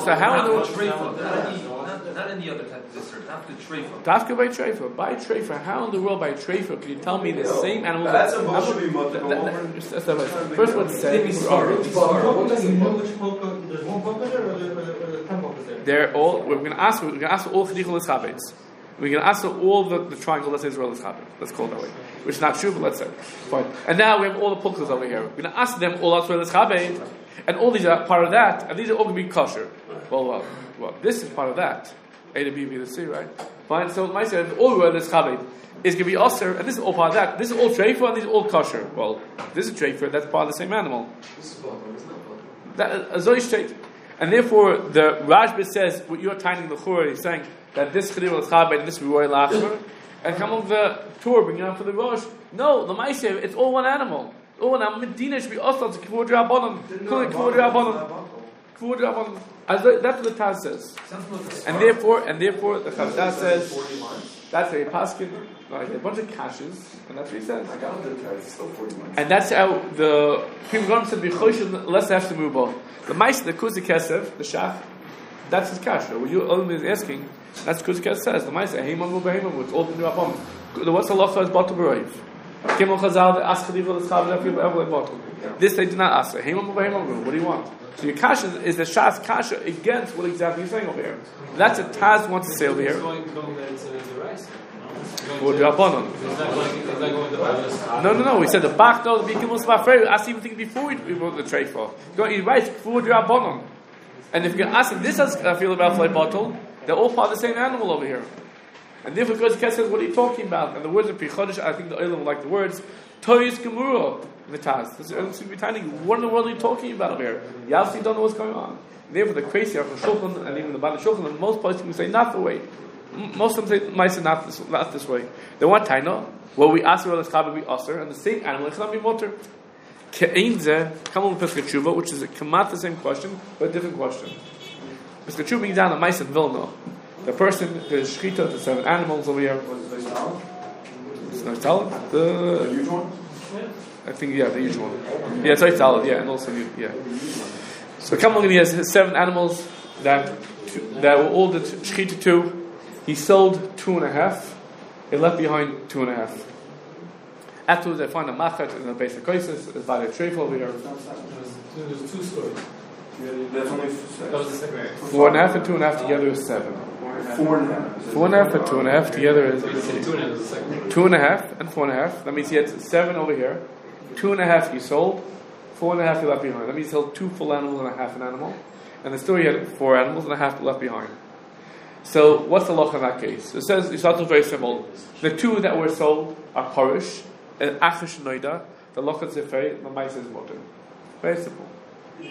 S5: other type of dessert, not the treifah.
S1: Dafka by treifah. By treifah. How in the world by treifah can you tell me the same animal?
S4: That's a should be mutter.
S1: First one said.
S3: There's one polka or 10 polkas there?
S1: They're all. We're going to ask all chedichol chabeds. We're going to ask all the triangle that says Israel is chabed. Let's call it that way. Which is not true, but let's say. Fine. And now we have all the polkas over here. We're going to ask them all Israel is chabed, and all these are part of that, and these are all going to be kosher. Well, this is part of that. A to B, B to C, right? Fine. So my say all Israel is chabed is going to be osir, and this is all part of that. This is all treifa, and these are all kosher. Well, this is treifa. That's part of the same animal. That Azoi straight. And therefore, the Rashba says, what you're tying the Chur, he's saying that this Chedil is Chabed and this is Roy Lachmer. And come on the tour, bring it up for the Rosh. No, the Ma'aseh, it's all one animal. All one animal. Medina should be Ostal to Kvod Rabbanon. Call it Kvod Rabbanon. Kvod Rabbanon. That's what the Taz says. And therefore, the Chavdah says, that's a paskin, like a bunch of kashes, and that's what he says. And that's how the Pim Gon said, let's have to move on. The mice, the Kuzi Kesef, the Shach, that's his kasha. What you only asking, that's Kuzi Kesef says. The mice, Heimamu Beheimamu, it's all the new upon. The what's the halacha is bottle b'roiv. Kimel Chazal, the Aschadiv, the Chav, the Evel, bottle. This they did not ask. Heimamu Beheimamu, what do you want? So your kasha is the Shach's kasha against what exactly you're saying over here. That's what Taz wants to say over here. No. We said the Bach, no, the Bikimus Vafreyu. Ask even think before we wrote the tray for. He writes Kvod Rabbanon. And if you can ask him, this has a feel about fly bottle, they're all part of the same animal over here. And therefore, because Kes says, what are you talking about? And the words of Pichodesh, I think the Olam will like the words, Toyis Gemurah, the Taz. This is to be tiny. What in the world are you talking about over here? You obviously don't know what's going on. And therefore, the crazy are Shulchan, and even the Bala Shulchan, and most places we say not the way. Most of them say mice are not this way. They want taina. Well, we ask about the chabe, we aser, and the same animal cannot be mutter. Ke'einze, come on with Pesach Tshuva, which is a kamat the same question, but a different question. Pesach Tshuva brings down the mice in Vilna. The person, the shchita, the 7 animals over here. It's not salad. The huge one. I think the huge one. Yeah, it's like salad. Yeah, and also So come on, he has 7 animals that were all the shchita to. He sold 2.5. He left behind 2.5. Afterwards, they find a machat in the base of Koises. It's by the treif over here.
S5: There's 2 stories.
S4: That's only
S5: That was the second.
S1: 4.5 and 2.5 together is 7.
S4: 4.5.
S1: 4.5 and 2.5 together is
S5: 2.5 is the second.
S1: 2.5 and 4.5. That means he had 7 over here. 2.5 he sold. 4.5 he left behind. That means he sold 2 full animals and a half an animal. And the story had 4 animals and a half left behind. So, what's the loch in that case? It says, it's not very simple. The 2 that were sold are Parish, and Achish Noida, the loch is Zifei, the mice is Motim. Very simple.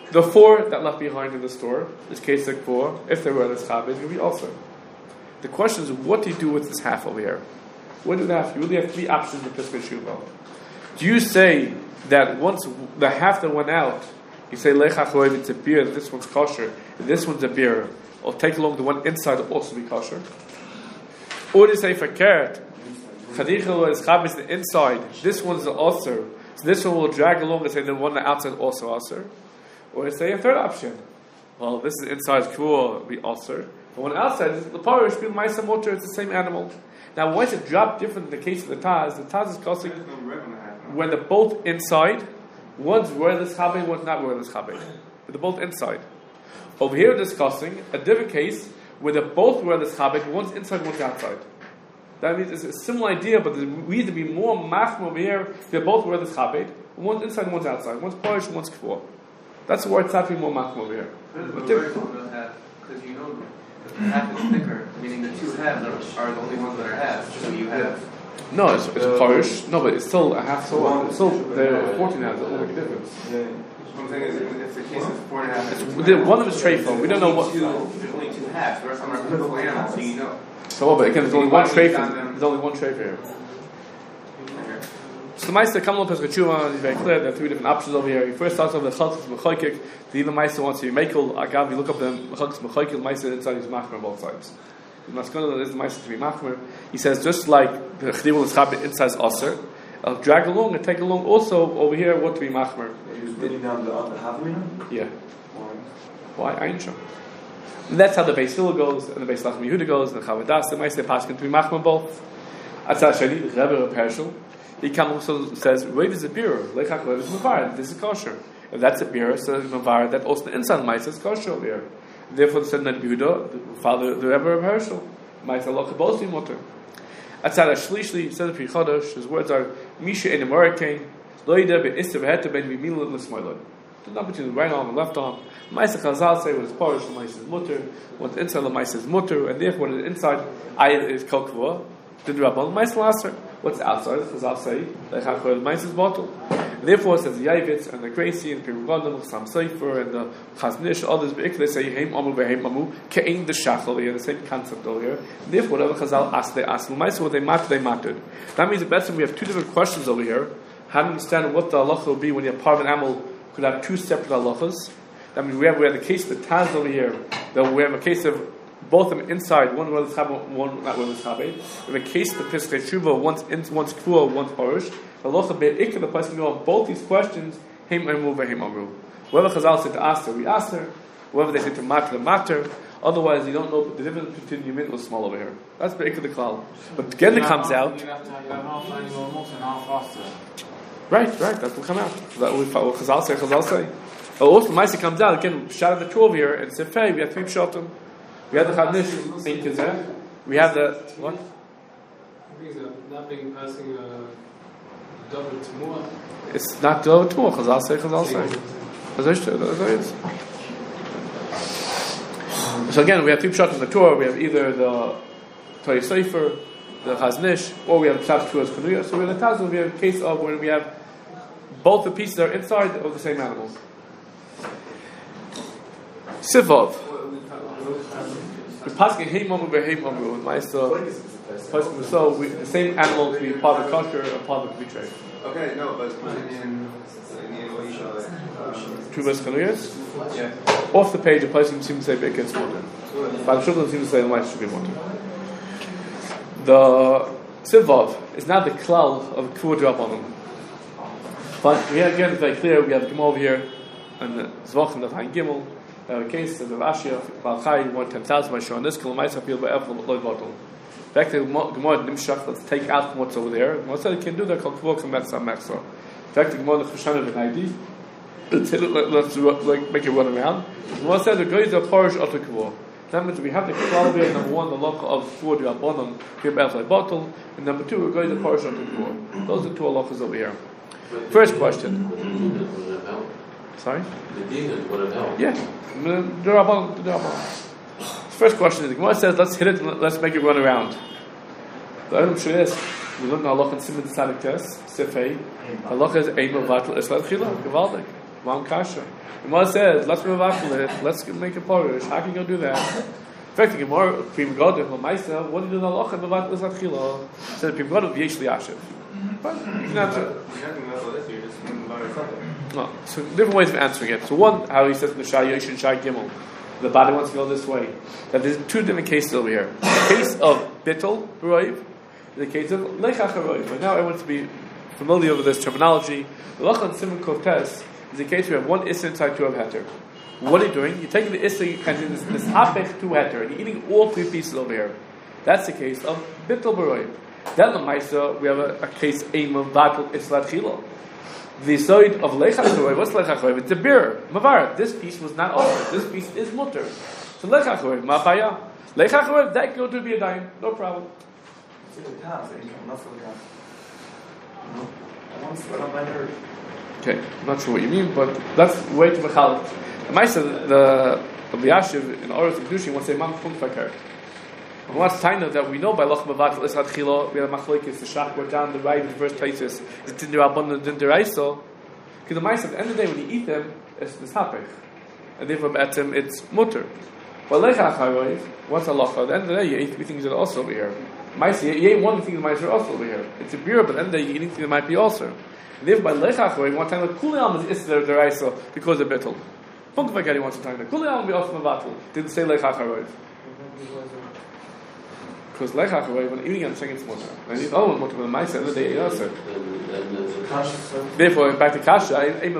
S1: The 4 that left behind in the store, this case like 4, if they were this chabit, it would be also. The question is, what do you do with this half over here? What do you have? You really have 3 options in Pesach Shuvah. Do you say that once the half that went out, you say lechach it's a beer, this one's kosher, this one's a beer, or take along the one inside will also be kosher? Or do you say for carrot, chadichel is chabit the inside, this one's the osir, so this one will drag along and say the one outside also osir? Or do you say a third option? Well, this is inside k'vur, be osir. But when outside, the parish, be ma'aseh motor, it's the same animal. Now, why is it dropped different in the case of the Taz? The Taz is costing when they're both inside. One's royalist chabed, one's not royalist chabed. They're both inside. Over here, we're discussing a different case where they're both royalist chabed, one's inside, one's outside. That means it's a similar idea, but we need to be more machmir over here. They're both royalist chabed, one's inside, one's outside. One's parish, one's k'vur. That's why it's happening more machmir over here.
S5: Because you know the half is thicker, meaning the 2 halves are the only ones that are halves. So you have.
S1: No, it's parish. No, but it's still a half. So it's still the 14 halves. It won't make a difference.
S5: Yeah. What I'm saying is, if the case is 4.5,
S1: one of them is treifah. We don't know what.
S5: There's only 2 halves. The rest of them are physical animals, so you know.
S1: So, but again, there's only one treifah. There's only one treifah here. So the Meister Kamal Pesach Shuvah is very clear. There are 3 different options over here. He first starts off with the Chalkis Mechoykik. The Even Meister wants to be Mekel. Agav, you look up the Chalkis Mechoykik. The Meister inside is Machmer on both sides. The Maskana is the Meister to be Machmer. He says just like the Chdivul is Chabit inside is Aser, I'll drag along and take along also over here what to be Machmer.
S4: He's bidding down the Havmina?
S1: Yeah. Why? Ayin Shom. And that's how the Beis Hillel goes, and the Beis Lachem Yehuda goes, and the Chavadas, the Meister Paskin to be Machmer both. Atzah Shani, the Rebbe of Hershel. He also says, Rav is a beer, Lechach Rav is Mavar, this is kosher. If that's a beer, so Mavar, that also the inside of the Meister is kosher over here. Therefore, the Sedna Yehuda, the father, the Rebbe of Hershel, Meister Loch both be mutter. Atzad Shlishli says Pri Chodesh, his words are Misha in American, Loida be Ister Veheta ben Mimil L'Smoilon. The number between the right arm and left arm. Meister Chazal say when it's parish, the Meister is mutter, when it's inside the Meister is mutter, and therefore when it's inside, Ayat is Kokva, the Rabban Meister Laser. What's outside? Chazal say Lechach the Meister is bottle. Therefore, it says the Yavitz and the Gracie and Pirugadim, Sam Sefer and the Chaznish, others, they say Heim Amu Veheim Amu, Ke'in the Shachal, they have the same concept over here. Therefore, whatever Chazal asked, they asked. L'maisa, what they mattered. That means that we have 2 different questions over here. How to understand what the halacha will be when you have part of an animal could have 2 separate halachas. That means we have the case of the Taz over here. That we have a case of both of them inside, one with Chabad, one not with Chabad. We have a case of the Pesach Shuvah, one's K'vur, one's Parish. The halacha be'ikar, the person can go on both these questions. Heim Amu Veheim Amu. Whoever Chazal said to Aster, we asked her. Whoever they said to Matter, the Matter. Otherwise, you don't know the difference between Yamin and small over here. That's be'ikar the klal. But again, it comes out. Right. That will come out. That will Chazal say. Also, Maisa comes out again. Shout out the 12 here and Sefei. We have 3 pshatim. We have the Chadnish Ein Kizeh. We have the what?
S5: Not being passing a double Tumua.
S1: It's not double Tumua. Chazal say. So again, we have 3 pshatim in the Torah. We have either the Torah Sefer, the Chaznish, or we have Pshat Turas Kanuya. So we have the Tazul. We have a case of when we have both the pieces are inside of the same animal. Sivav. So the same animal can be part of the kosher and part of the trade.
S5: Okay, no, but in
S1: Tuvas Kanuyas?
S5: yeah.
S1: Off the page, a person seems to say Bik against water. But the Shulchan seems to say the mice should be water. The Sivav is not the klal of K'vur Drabanan. But here again, it's very clear. We have the Gemara over here and the Zvachim of Hain Gimel. A case of Ashia, Balchai, 110,000 by Shon. This Kalamais appeal by Evel Loy Bottle. Back to Gemara Nimshach, let's take out what's over there. Gemara said you can do that, called Kvok and Metzah Mechsa. Back to Gemara Chushan of an ID. Let's make it run around. Gemara said the guys are Parish Otter Kvok. That means we have the Kvok here, number 1, the local of Kvok Rabbanon, here by Evel Bottle, and number 2, we're going to Parish Otter Kvok. Those are 2 halachas over here. First question. Sorry?
S2: The demon would have helped.
S1: Yeah. The first question is the Gemara says, let's hit it and let's make it run around. The item should is, we learned the halach in Simon Tzadik Tes, Sefei. Halach is Eimel Vatel Islam Chila, Gevaldik. One kasha. The Gemara says, let's mevatel it, let's make a porish. How can you go do that? In fact, the Gemara, Prim Godav, Lamaisa, what do you do in the halacha mevatel is atchila? So the Prim Godav, yesh liyashiv. But you can answer. No, so different ways of answering it. So one, how he says in the Shai Yosh and Shai Gimel, the body wants to go this way. That there's two different cases over here. The case of bittul roiv, the case of lechach roiv. But now I want to be familiar with this terminology. The lachan simon kotes is the case where you have one issa inside two of heter. What are you doing? You're taking the issa, you're kind of this hapech two heter, and you're eating all three pieces over here. That's the case of bittul roiv. Then the Maisa, we have a case Eimah Vatul Islat Chilo. The side of Lechach Roiv, what's Lechach Roiv? It's a beer. Mavar, this piece was not offered. This piece is mutter. So Lechach Roiv, Ma'apaya. Lechach Roiv, that go to be a dime. No problem. Okay, I'm not sure what you mean, but that's way to Mechal. The Maisa, the Yashiv in Orus and Kedushin wants to say Man Punkt Fakar. And what's time that we know by Loch Mavatel Isad Chilo, we have Machlokes, the Shach, we're down the right in the first places, is Din Derabon and Din Deraiso. Because the mice at the end of the day, when you eat them, it's Hapech. And therefore, at them, it's Mutter. Well, Lechach HaRoiv, what's halacha? At the end of the day, you ate three things that are also over here. Mice, you ate one thing that mice are also over here. It's a beer, but at the end of the day, you're eating things that might be also. And therefore, by Lechach HaRoiv, one time, Kuliam is Isad Deraiso because of Bittul. Punkt Vakari wants to tell you that. Kuliam be also Mavatel. Didn't say Lechach HaRoiv. Because Lechach HaRoiv, when eating, I'm saying it's mutter. And the other one mutter, but the mice at the end of the day, also. Therefore, back to Kasha,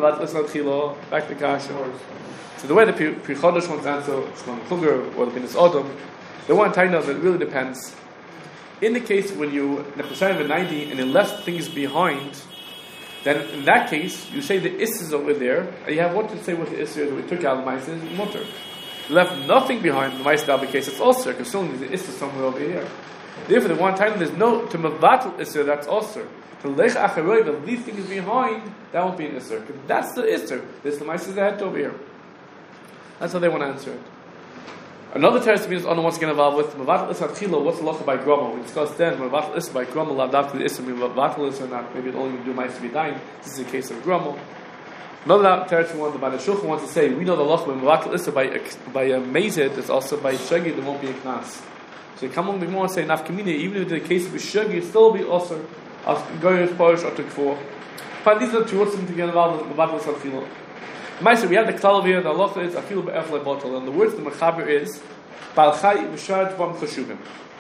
S1: back to Kasha. So the way the Pri Chodesh wants to answer Shlomo Kluger or the Binas Odom, they want to tell you that it really depends. In the case when you in the Pesachim 90 and you left things behind, then in that case you say the Is is over there, and you have what to say with the Is that we took out of the mice is mutter. You left nothing behind the mice in the case it's also because certainly the Is is somewhere over here. Therefore, the one time there's no to Mavatul Isser, that's also. To Lechach HaRoiv, the least thing is behind, that won't be an Isser. That's the Isser. This the mice is ahead over here. That's how they want to answer it. Another terrorist means Ono wants to get involved with Mavatul Isser Chilo, what's the locha by Groma? We discussed then, Mavatul Isser by Groma, Lavdav to the Isser, Mavatul Isser or not, maybe it only do mice to be dying. This is a case of Groma. Another terrorist one, the Bana Shulchan wants to say, we know the locha by Mavatul Isser by a Mazid, it's also by Shegi, there won't be a Knas. So you come along the more and say, Nafkamina, even if the case of Shegi, it still be also. Goyers Polish or Tukfor. But these are two words to get involved in the Mavatul Isser Chilo. Maisa, we have the klal over here, the halacha is afilu be'efle bottle, and the words the mechaber is Bal Chai v'shar dvam chashuvim.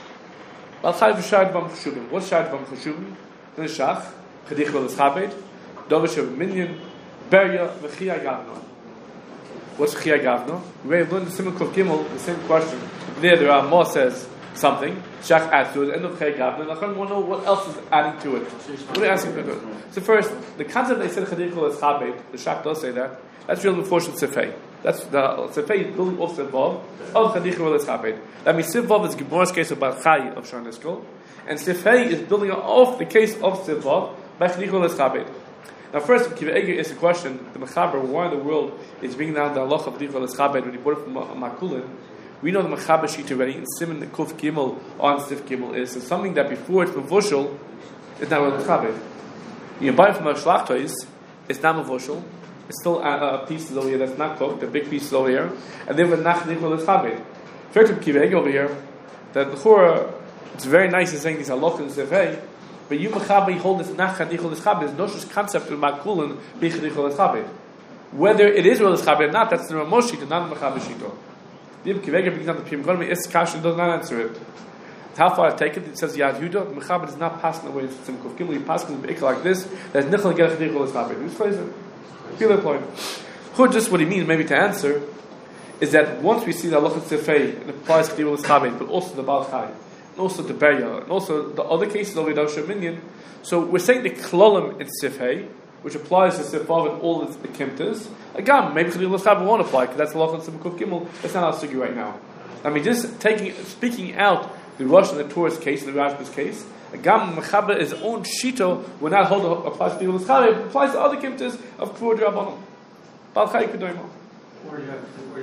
S1: Bal Chai v'shar dvam chashuvim. What's shar dvam chashuvim? The shach, chedich lo l'schabed, dovish of minyan, berya v'chiyah gavno. What's chiyah gavno? We have learned the Simon Kov Gimel, the same question. There the Ramah says something, shach adds to it, end of chiyah gavno, and I want to know what else is adding to it. What are you asking to do? So first, the concept they said chedich lo l'schabed, the shach does say that. That's real unfortunate sefei. That's the sefei is building off Sivvav of Chadich Roles Chabed. That means Sivvav is Gimor's case of Bar Chai of Sharniskol, and sefei is building off the case of Sivvav by Chadich Roles Chabed. Now, first, Kiva Eger is a question: the Mechaber, why in the world is bringing down the halacha of Chadich Roles Chabed when he brought it from Makulin? We know the Mechaber sheet already in Simon the Kuf Gimel on Sif Gimel is so something that before it's Mavushal is not Roles Chabed. You buy it from a Shlachtois, it's not Mavushal. It's still pieces over here that's not cooked, the big pieces over here, and then with nachnik will chabed. First with kiveg over here, that the chura, it's very nice in saying these halachas and sefei, but you mechaber hold this nachnik will chabed. There's no such concept of makulin b'chadich will chabed. Whether it is will chabed or not, that's the Ramoshi, not the mechaber shito. The kiveg brings down the pim golmi is kash and does not answer it. How far I take it? It says Yad Yudah. Mechaber is not passing away from some kufkim. He passing the like this. There's nichol get chadich will chabed. Who's phrasing? Point. Just what he means, maybe to answer, is that once we see the halacha sefei, it applies to the chabed, but also the Bal Chai, and also the Berya, and also the other cases of Yidosha Minyan. So we're saying the klolim in sefei, which applies to sefav and all the kimtas. Again, maybe the chabed won't apply because that's the halacha in Simukuf Gimel. That's not our sugi right now. I mean, just speaking out the Rosh and the Torah's case, the Rashba's case. Agam mechaber is own shito will not hold applies to the chabed, it applies to other kimtas of Kvur D'Rabbanan. Bal Chai Kedoyma.
S3: Or you have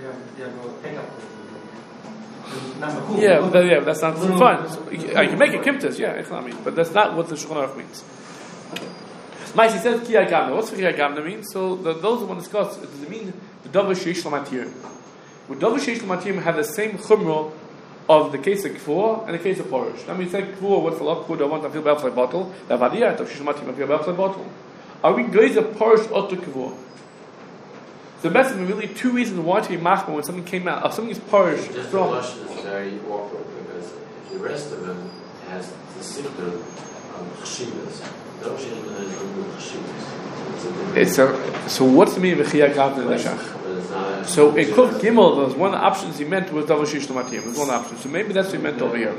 S3: a take-up.
S1: Yeah, that's not fun. So, you can make a kimtas, yeah, but that's not what the Shulchan Aruch means. Maisi says Kiyai Gamna. What's Kiyai Gamna mean? So those who want to discuss, does it mean the Davar Sheish Lamatirim? Would Davar Sheish Lamatirim have the same chumrah of the case of Kfur and the case of Porish? That means like Kfur, what's the lot? Kfur, I want to feel bad for a bottle. The Vadiyah, Davar Sheish Lamatirim, I feel bad for a bottle. Are we going to Porish or to Kfur? So the best of really two reasons why to be machmer when something came out. If something is Porish
S2: Just
S1: from.
S2: the Lashon is very awkward because the rest of them has the signal of Chshivas. Davar Sheish Lamatirim has Chshivas.
S1: So what's the meaning of Chiyah Gavna in the Shach? So in Kuf Gimel, there's one of the options he meant was Davar Sheish Lamatirim. There's one option. So maybe that's what he meant over here.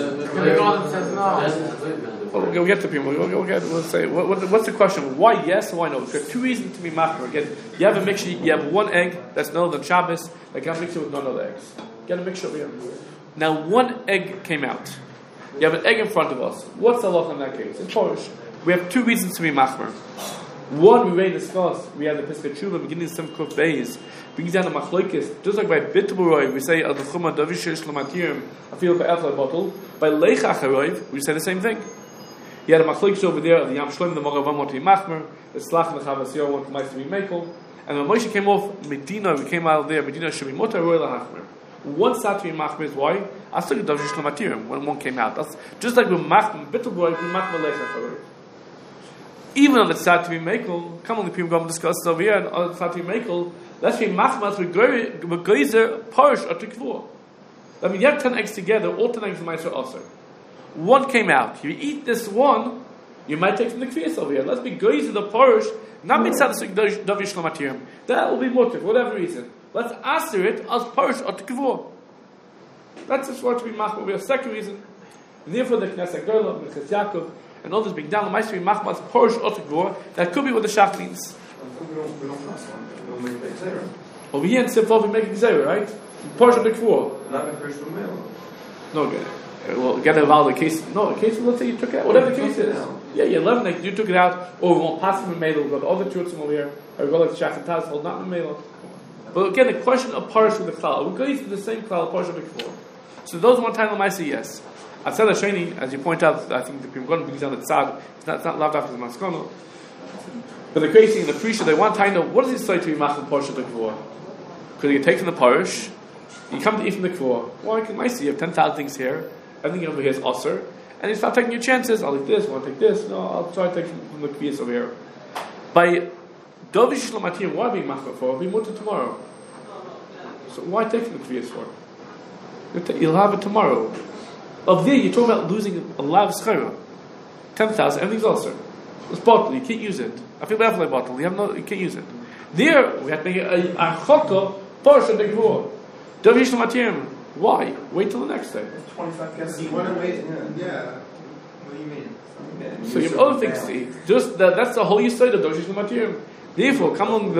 S1: We'll get to people. We'll say, what's the question? Why yes and why no? There's two reasons to be machmer. Again, you have a mixture. You have one egg that's no than Shabbos. Like got a mixture with none of the eggs. Get a mixture over here. Now one egg came out. You have an egg in front of us. What's the lot in that case? In Polish, we have two reasons to be machmer. One, we already discussed. We have the Pesach Tshuva beginning some Kuf Beis. Brings down the Machlokes. Just like by Bitburoy, we say Al Dechuma Davar Sheish Lamatirim. I feel by Elfla bottle. By Leich Acharoiv, we say the same thing. You had a Machlokes over there. The Yam Shloim, the Moravam want to be machmer. The Slach and the Chavas Yor want to be mekel. And when Moshe came off Medina, we came out of there. Medina should be Mutar Royal Hachmer. One sat to be machmer is why? I still Davar Sheish Lamatirim when one came out. That's just like we machmer Bitburoy, we machmer Leich Acharoiv. Even on the tzad to be mekel, come on, the people go discuss over here. And on the tzad to be mekel, let's be machmas with geyser parish or tikvur. I mean, you have 10 eggs together. All 10 eggs are meiser aser. One came out. You eat this one, you might take from the kfiyas over here. Let's be geyser the parish, not mitzad Davar Sheish Lamatirim. That will be mutter for whatever reason. Let's aser it as parish or tikvur. That's just what to be machmas. We have second reason. And therefore, the Knesset Gola, the Chis Yaakov, and others being down the Maestri Machmas Porish Otikvor, that could be what the Shach means.
S4: We don't pass on. We don't make the Xera.
S1: Over here in Sifov we make Xera, right? Porish Otikvor.
S4: Not in first mail.
S1: No, well, get about the case. No, the case, let's say you took it out, whatever the case is. Yeah, 11 eggs, you took it out, or we won't pass them in Mela, we've got the other two over here, or we go like the Shach and Taz, hold not in Mela. But again, the question of Porish with the Klal, we go to the same Klal, Porish Otikvor. So those one time I say yes. Atzad Hasheni, as you point out, I think the Pimgon brings down the tzad. It's not loved after the maskono. But the crazy in the Prisha, they want to know what does it say to be machal parish of the kfur? Because you take from the parish, you come to eat from the kfur. Why can I see you have 10,000 things here? Everything over here is aser, and you start taking your chances. I'll take this. Want to take this? No, I'll try to take from the kfiyas over here. By Davar Sheish Lamatirim, why be machal for? Be mutter tomorrow. So why take from the kfiyas for? You'll have it tomorrow. Of there, you're talking about losing a lot of schera. 10,000, everything's also. This bottle, you can't use it. I feel bad for that bottle. You can't use it. There, we have to make a chokah, Porsche de Gvur. Davar Sheish Lamatirim. Why? Wait till the next day.
S4: 25 guesses.
S5: You want to wait? Yeah. What do you mean?
S1: So you have other things to eat. Just that's the whole yisod of Davar Sheish Lamatirim. Therefore, come along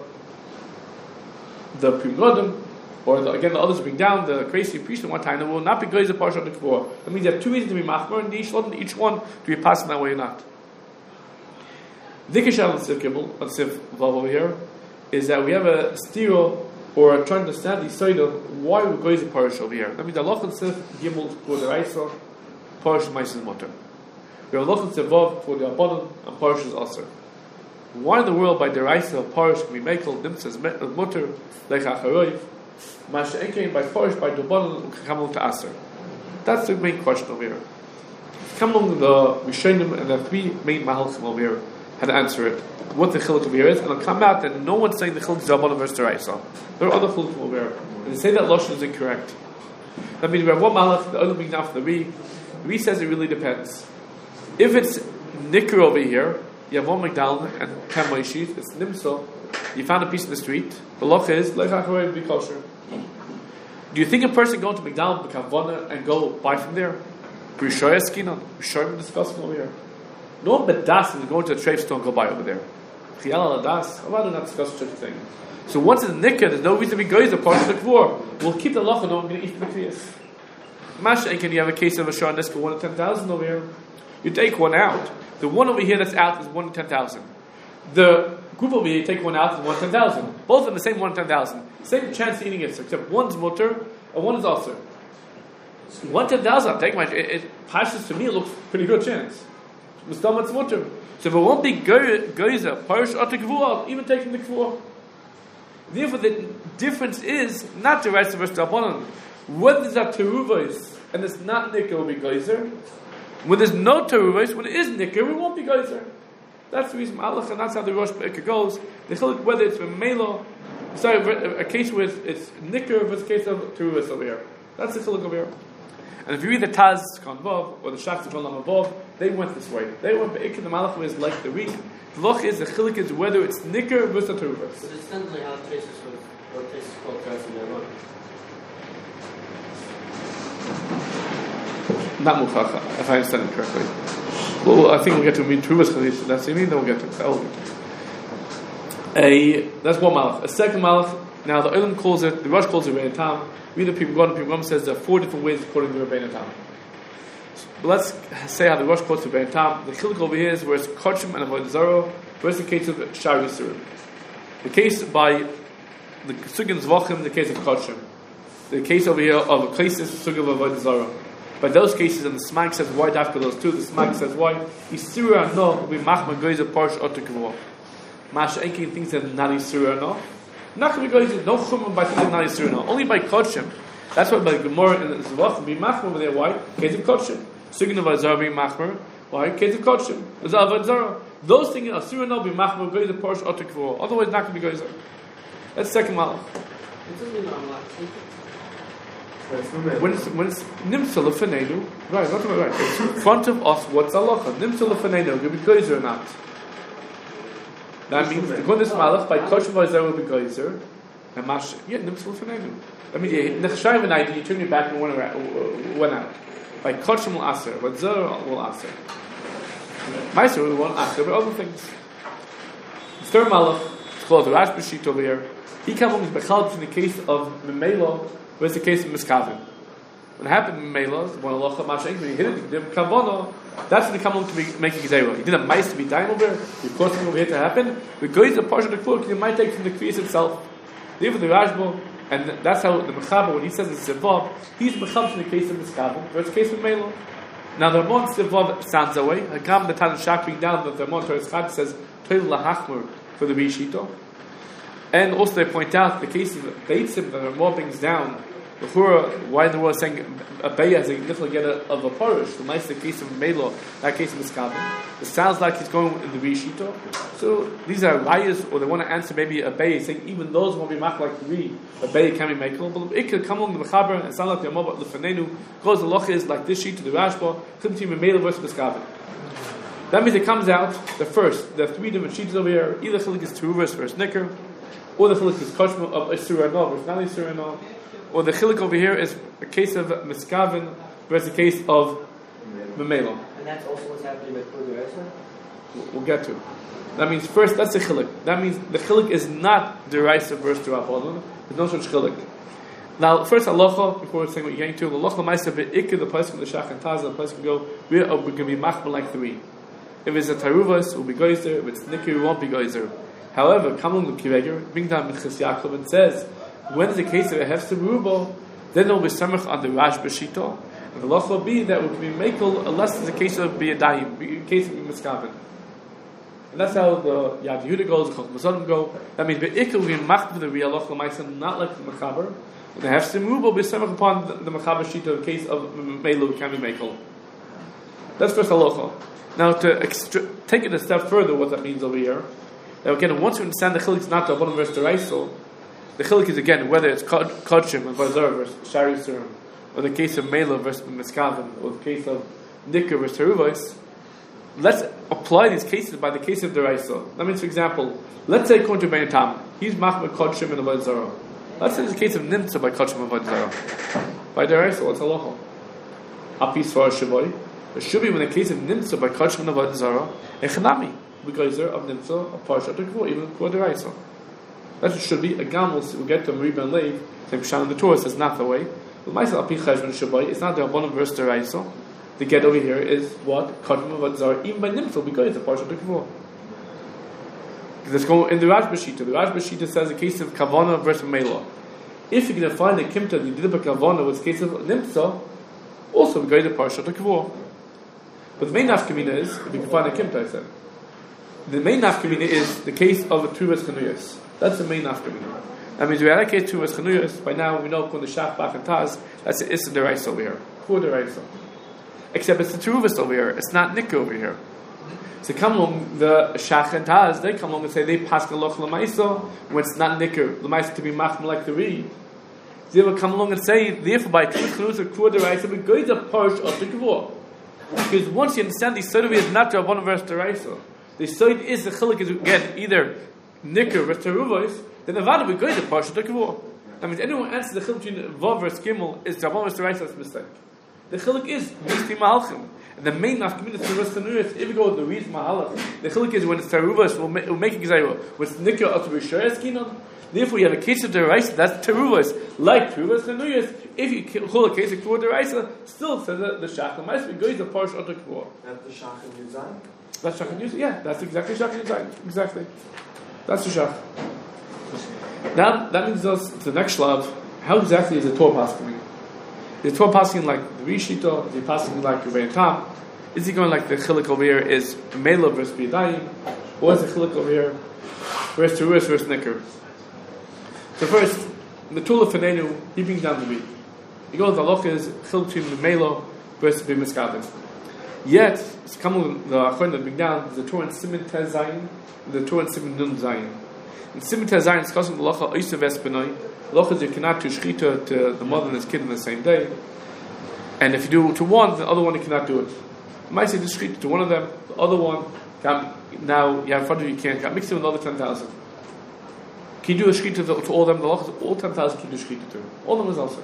S1: the Primrodim, or again the others bring down the crazy priest at one time, that will not be good as a partial of the Kfur. That means you have two reasons to be machmer, and each one to be passing that way or not. Dikishal and Sif Gimel, and Sif Vav over here, is that we have a stiro, or trying to understand the side of why we go as a parish over here. That means the Loch and Sif Gimel for the Raisa, parish Maisis Mutter. We have a Loch and Sif Vav for the Abonim, and parish is Aser. Why in the world by the Raisa parish can be mekel, Nimtzes Mutter, like Acharoiv, Masha Ekein by parish by the Abonim can come along to Aser? That's the main question over here. Come along the Rishonim and the three main Mahalchim over here. How to answer it, what the chiluk over here is, and it'll come out that no one's saying the chiluk is Abonim versus Deraisa. There are other chiluk over here, and they say that Lashon is incorrect. That means we have one malach, the other being now for the Ri. The Ri says it really depends. If it's Nikr over here, you have one McDonald and 10 Moishis, it's Nimso, you found a piece in the street, the loch is, Lech HaCharei be kosher. Do you think a person going to McDonald become Vona and go buy from there? B'Rishoya Skinon, B'Rishoya discussing over here. No one but Das is going to a trade store and go buy over there. Chiyal al Das, I'd rather not discuss such a thing. So once it's Nikah, there's no reason to be goyz, a part of the Kvor. We'll keep the loch and no one going to eat from the Kviyas. Masha, and can you have a case of a Shah Niska 1 in 10,000 over here? You take one out. The one over here that's out is 1 in 10,000. The group over here, you take one out, is 1 in 10,000. Both of them the same 1 in 10,000. Same chance of eating it, except one's mutter and one is also. 1 in 10,000, I'm taking my. It passes to me, it looks pretty good chance. Mustam it's mutter. So if it won't be geyser, parish or tekvua, even taking the kvua. Therefore, the difference is not the rest of us Rabbanon. When there's a teruvos and it's not nicker, will be geyser. When there's no teruvos, when it is nicker, it won't be geyser. That's the reason Malach, and that's how the Rosh Be'ikah goes. The chiluk, whether it's from Melo, a case where it's nicker versus a case of teruvos over here. That's the chiluk over here. And if you read the Taz Kanvav or the Shach Lam above, they went this way. They went Be'ikah, the Malach was like the week. The loch is the chiluk is whether it's nicker versus teruvos.
S3: So it's essentially how traces what traces called traces in their mind.
S1: Not Mufacha, if I understand it correctly. Well, I think we'll get to mean Truvas Chalish, that's what I mean, then we'll get to that. That's one Malach. A second Malach, now the Olam calls it, the Rosh calls it Rebbeinu Tam. We the people Gon says there are 4 different ways according to Rebbeinu Tam. But let's say how the Rosh calls it Rebbeinu Tam. The Chiluk over here is where it's Kodshim and Avodah Zarah, versus the case of Shari Yisurim. The case by the Sugin Zvachim, the case of Kodshim. The case over here of a case is Sugin of Avodah Zarah. By those cases, and the Smag says why after those two, the Smag says why Yisura no will be Machma Goyza Parsh Otukavor. Masha Enki thinks that not Yisura no. Not going to be Goyza, no Chumma by thinking not Yisura no. Only by Kodshim. That's why by Gemara in the Zvach be Machma over there. Why? Case of Kodshim. Sugin of Azara be Machma. Why? Case of Kodshim. Azara. Those things are Yisura no be Machma Goyza Parsh Otukavor. Otherwise, not going to be Goyza. That's second Malach.
S3: It doesn't mean I'm like.
S1: When it's nimsa lefenenu, right? Not right. It's in front of us. What's halacha? Nimsa lefenenu will be geyser or not? That means the goodness malach by kosher vayzer will be geyser, and mash nimsa lefenenu. That means you nechshav an idea, you turn your back and went out. By kosher will aser, vayzer will aser. Meiser will want aser, but other things. The third malach, it's called the Rash B'shit over here. He comes with bechal in the case of memelo. Where's the case of Miskavin? What happened in Mela, when Allah when he hit it, the Kavono, that's when they come along to be making Gedera. He did a mice to be dying over here, he caused something over here to happen. The Goyz a part of the cloak, you might take from the Kriyas itself. Even the Rajbo, and that's how the Mechaber, when he says it's Sivav, he's Mechaber in the case of Miskavin, versus the case of Mela. Now the Ramon Sivav sounds that way. Hakam the Tan Shakring down, the Ramon Torres Chad says, Toil Lahachmer for the Rishito. And also they point out the case of Beitzim, the Ramon brings down. Why the world saying a bay has a little get of a parish? The nice case of Melo, that case of Miskabin. It sounds like he's going in the Rishito. So these are rayas, or they want to answer maybe a bay saying even those won't be mach like the a bay can be makel. But it could come along the Mechaber and sound like the Amobot Lefenenu. Because the loch is like this sheet to the Rashba, couldn't be Melo versus Miskabin. That means it comes out the 3 different sheets over here. Either chilik is Teruvos versus Nicker, or the chilik is Koshma of Isura no versus not Isura no. Or the chilik over here is a case of Miskavin versus a case of Memelo.
S3: And that's also what's happening with Kudu Esra?
S1: We'll get to. That means first, that's the chilik. That means the chilik is not the Raisa versus the Rabbanon. There's no such chilik. Now, first halacha, before we're saying what you're getting to, the halacha ma'aser be'ikah, the place of the Shach and Taz, the place can go, we're going to be machma like 3. If it's a Taruvas, it will be geyser. If it's Nikir, it won't be geyser. However, Kamlum L'Kiveger, bring down Minchas Yaakov and says, when it's a case of a hefzer rubo, then there will be samach on the Rash B'shito, and the loch will be that it will be makel unless it's a case of biyadayim, a case of miskavin. And that's how the Yad Yehuda goes, the Chok Mazonim go. That means be'ikah will be machd with the real loch l'maisa, not like the mechaber. And the hefzer rubo will be samach upon the mechaber shito in case of melu can be makel. That's first halacha. Now to take it a step further, what that means over here. Now again, once you understand the chilik is not the bottom verse to Raisel. The chilik is again whether it's kodshim and vazar versus shari surim, or the case of mela versus miskavin, or the case of nikah versus teruvos. Let's apply these cases by the case of the Raisa. That means, for example, let's say according to Rebbeinu Tam, he's machmir kodshim and avodah zarah. Let's say it's a case of nimtza by kodshim and avodah zarah. By the Raisa, what's halacha? Apis for shavoy. It should be when the case of nimtza by kodshim and avodah zarah, echanami because of nimtza a parsha to kavur even for the Raisa. That should be a gam. We'll get to Meribah and Lev. Like Pshan the Torah says not the way. But myself api cheshvan shabai. It's not the Rabbanon verse the Raisa. The get over here is what kodshim avodah zarah even by nimtza because it's a parsha to kavur. Let's go in the Rash B'shita. The Rash B'shita says the case of kavana versus mela. If you're going to find a kimta the did a kavana was case of nimtza, also we go to parsha to kavur. But the main nafkamina is, if you can find a kimta, I said. The main nafkamina is the case of a Tuvas Chanuyas. That's the main nafkamina. That means we allocate Tuvas Chanuyas. By now we know when the Shach, Bach, and Taz, that's the Issa Deraisa over here. For Deraisa. Except it's the Tuvas over here. It's not Nikka over here. So come along, the Shach and Taz, they come along and say they pass the Loch Lamaisa when it's not Nikka. Lamaisa to be Machma like the Re. They will come along and say, therefore by Tuvas Chanuyas or Kur Deraisa, we go to the Parish of the Gevor. Because once you understand the Sodom is not Rabbanon versus Deraisa, the Sod is the Chilik is again either Nikkur versus Teruvos, then the Vada will go to Parshat Gevor. That means anyone answers the Chilik between Vav versus Gimel is Rabbanon versus Deraisa, that's a mistake. The Chilik is Mishti Mahalchim. And the main nafkamina is Teruvos Tanuyas. If you go with the reason Mahalach, the Chilik is when it's Teruvos, will make it Gzayah. When it's Nikkur or Teruvos Skinon, therefore you have a case of Deraisa, that's Teruvos, like Teruvos Tanuyas. If you call a case of Kvor Deraisa, still says the Shach L'Mais, we go to Parshat Gevor.
S4: That's the Shach and Yudzayin?
S1: That's Shach and Yudzayin. Yeah, that's exactly Shach and Yudzayin. Exactly. That's the Shach. Now, that leads us to the next shlav. How exactly is the Torah passing? Is the Torah passing like the Rishito? Is he passing like the Rebbein Tam? Is he going like the Chilik over here is Mela versus B'yadayim? Or is the Chilik over here versus Teruvos versus Nikkur? So first, the Tula Fanenu, he brings down the Reed. You go to the Halacha is Chilik between the Mela versus B'miskadin. Yet, it's coming the Achron that bring down the Torah in Siman Tez Zayin and the Torah in Siman Nun Zayin. In Siman Tez Zayin, it's causing the Halacha Oisav Espenoi. The Halacha is you cannot do Shechita to the mother and his kid on the same day. And if you do to one, the other one you cannot do it. You might say do Shechita to one of them, the other one, now you have in front of you can't mix it with another 10,000. Can you do a Shechita to all of them? The Halacha is all 10,000 can you do Shechita to. All of them is also.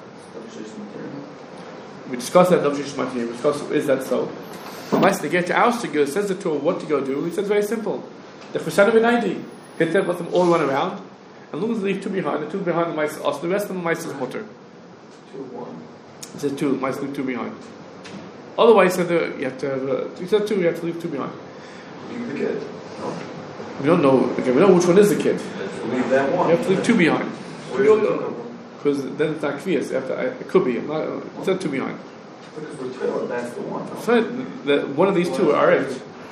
S1: We discussed that in Dov Shishmat here. We discussed, is that so? Once they get to our Sigil, says the Torah what to go do. He says very simple. The Chesed of an ID. He said let them all run around. And long as they leave two behind, the two behind the mice us, the rest of the mice is mutter.
S4: 2-1.
S1: He said two, mice leave two behind. Otherwise, he said you have to have, he said two, you have to leave two behind.
S4: Leave the kid. No.
S1: We don't know, okay, we know which one is the kid.
S4: Leave that one.
S1: You have to leave two behind.
S4: Where's the other one?
S1: Because then it's not kvias. It could be. It said two behind.
S4: Because we're told that's the one.
S1: So one of these two are it.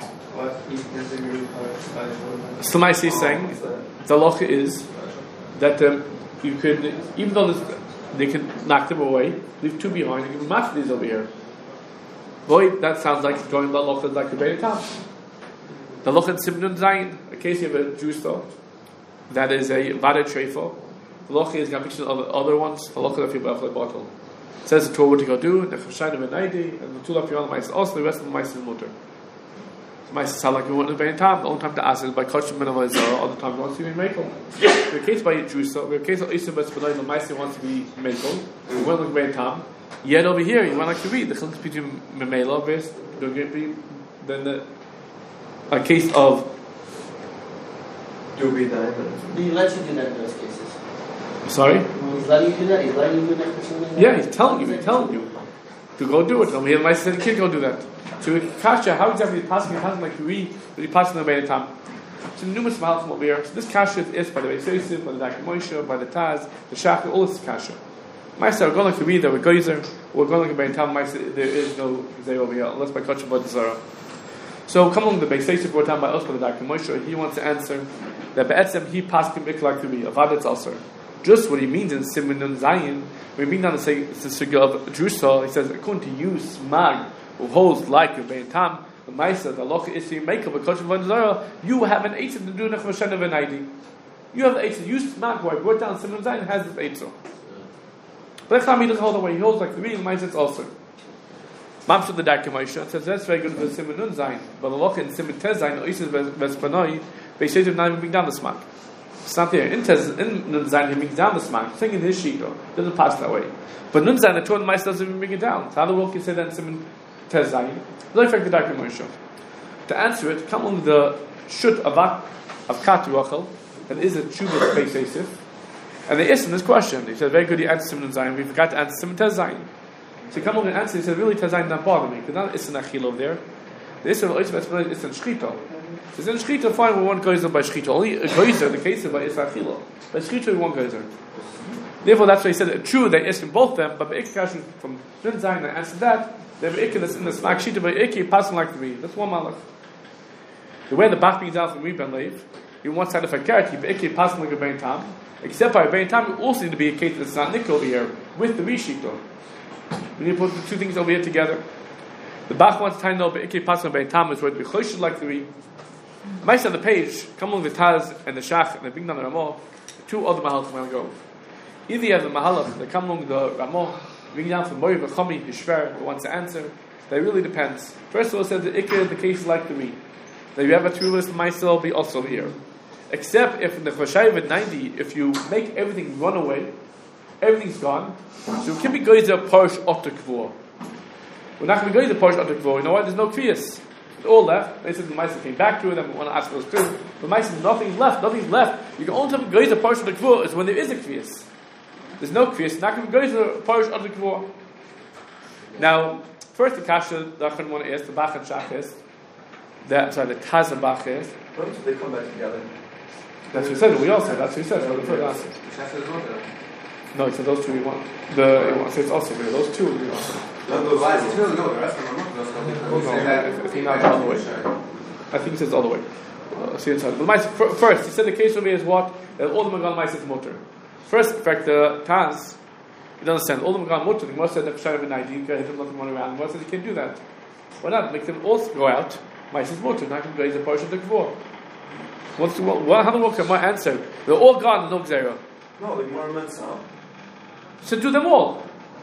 S1: Slamaisi is saying the halacha is that you could, even though they can knock them away, leave two behind, and give match these over here. Boy, that sounds like going the halacha like a Beit Tam. The halacha in Siman Zayin, a case of a Jewish though, that is a vada treifo. The halacha is going to mix with other ones. The halacha that people have like bottle. It says the Torah what to go do, the Chashayim and Naidi, and the Tulap Yonah Mice. Also, the rest of the Mice is mutter. The Mice sound like we want to be in time. The only time to ask is by Koshim Ben Avazah. All the time we want to be Mekel. We're a case by Jerusalem. We're a case of Isam B'Spadai. The Mice wants to be Mekel. We want to be in time. Yet over here, you want like to read the Chiluk between Memela versus then a case of.
S4: Do we die?
S3: Do you let you do that in those cases?
S1: Sorry?
S3: He's letting you do that? He's letting you do that?
S1: Yeah, he's telling you to go do it. I mean, my said, kid, go do that. So, Kasha, how exactly is passing? Like you read, but he passes the Beit Tam. So, numerous Mahalchim over here. So, this Kasha is by the Beis Yosef, by the Daki Moshe, by the Taz, the Shach, all this Kasha. My said, we're going like to read that we're Geyser, we're going like a Beit Tam. My said, there is no Zay over here, unless by Kachah by the Zara. So, come along the Beis Yosef, brought down by us, by the Daki Moshe. He wants to answer that Be'etzem, he passed him like to read, Avad it's also. Just what he means in Siman Nun Zayin, when we mean down to say it's the suga of Jerusalem, he says according to you, Smag, who holds like your Beit Tam, the Maisa, the Locha is to make up a Kosh of Zara, you have an Eitzah to do Nechvashen of an ID. You have the Eitzah. You Smag, who I brought down Siman Nun Zayin, has this Eitzah. But Echam he doesn't hold away. He holds like the real Maisa. It's also. Mamshel the Daki Moshe says that's very good for Siman Nun Zayin, but the Locha in Siman Tez Zayin, Oises Vespanoi, Beis Yosef not even bring down the Smag. It's not there. In Nun Zayin, he brings down the Smag. Thing in his sheet, doesn't pass that way. But Nun Zayin, the Torah Mice doesn't even bring it down. So how the world can say that in Siman Tez Zayin? Like the Daki Moshe. To answer it, come on the Shut of Kat Rachel, that is a Tshuva of Beis Yosef. And they asked him this question. He said, very good, he answered Siman Zayin. We forgot to answer Siman Tez Zayin. So come on and answer. He said, really, Tez Zayin doesn't bother me. Because not Issan Achil over there. The Issan of Oitzvah is in Shchita. Is in Shchita, fine, we want Geyser by Shchita. Only a Geyser, the case of by Isra Achila. By Shchita, we want Geyser. Therefore, that's why he said true they asked both of them, but the Ikka from Din Zayin that answered that, the Ikka that's in the Smak Shita, but Ikka passing like the Reed. That's one malach. The way the Bach brings down from Reed Ben Leiv, he wants to have a Karki, but Ikka passing like a Bein Tam. Except by Bein Tam, you also need to be a case that's not Nikka over here, with the Rishito. We need to put the two things over here together. The Bach wants to know, but Ikka passing like Bein Tam is where it be Choshid like the Reed. Mice on the page, come along with Taz and the Shach and the Big Nam and Ramah, two other Mahalach will go. Either you have the Mahalach that come along the Ramah, bring down from Moiv, Chami, Yishver, who wants to answer. That really depends. First of all, it says the Ikka, the case is like the me. That you have a true list, Mice will be also here. Except if in the Choshayiv at 90, if you make everything run away, everything's gone, so it can be going to Parish Otter Kvor. We're not going to go to Parish Otter Kvor. You know what? There's no Kriyas. All left. They said the mice came back to it, and we want to ask those two. The mice, nothing's left. You can only have go to Parish of the Kvur is when there is a Kviyas. There's no Kviyas. Not going to go to Parish of the Kvur. Now, first the Kasha that I want to ask the Bach and Shach is the Taz and Bach is.
S4: When did they come back together?
S1: That's what he said. We all said. That's what he said. So the first answer. No, he said those two we want. He wants it's also there. Those two we want. If he not all the way. I think he says all the way. See inside. But first, he said the case over here is what? That all the Magan Mice is mutter. First, in fact, the Taz, you don't understand. All the Magan mutter, the Gemara said that Shayim and ID, you can hit them, let them run around. The Gemara said you can't do that. Why not? Make them all go out. Mice is mutter, not going to raise a portion of the Kvor. How the work my answer? They're all gone, no Gzera.
S4: No, the Gemara meant some.
S1: So do them all.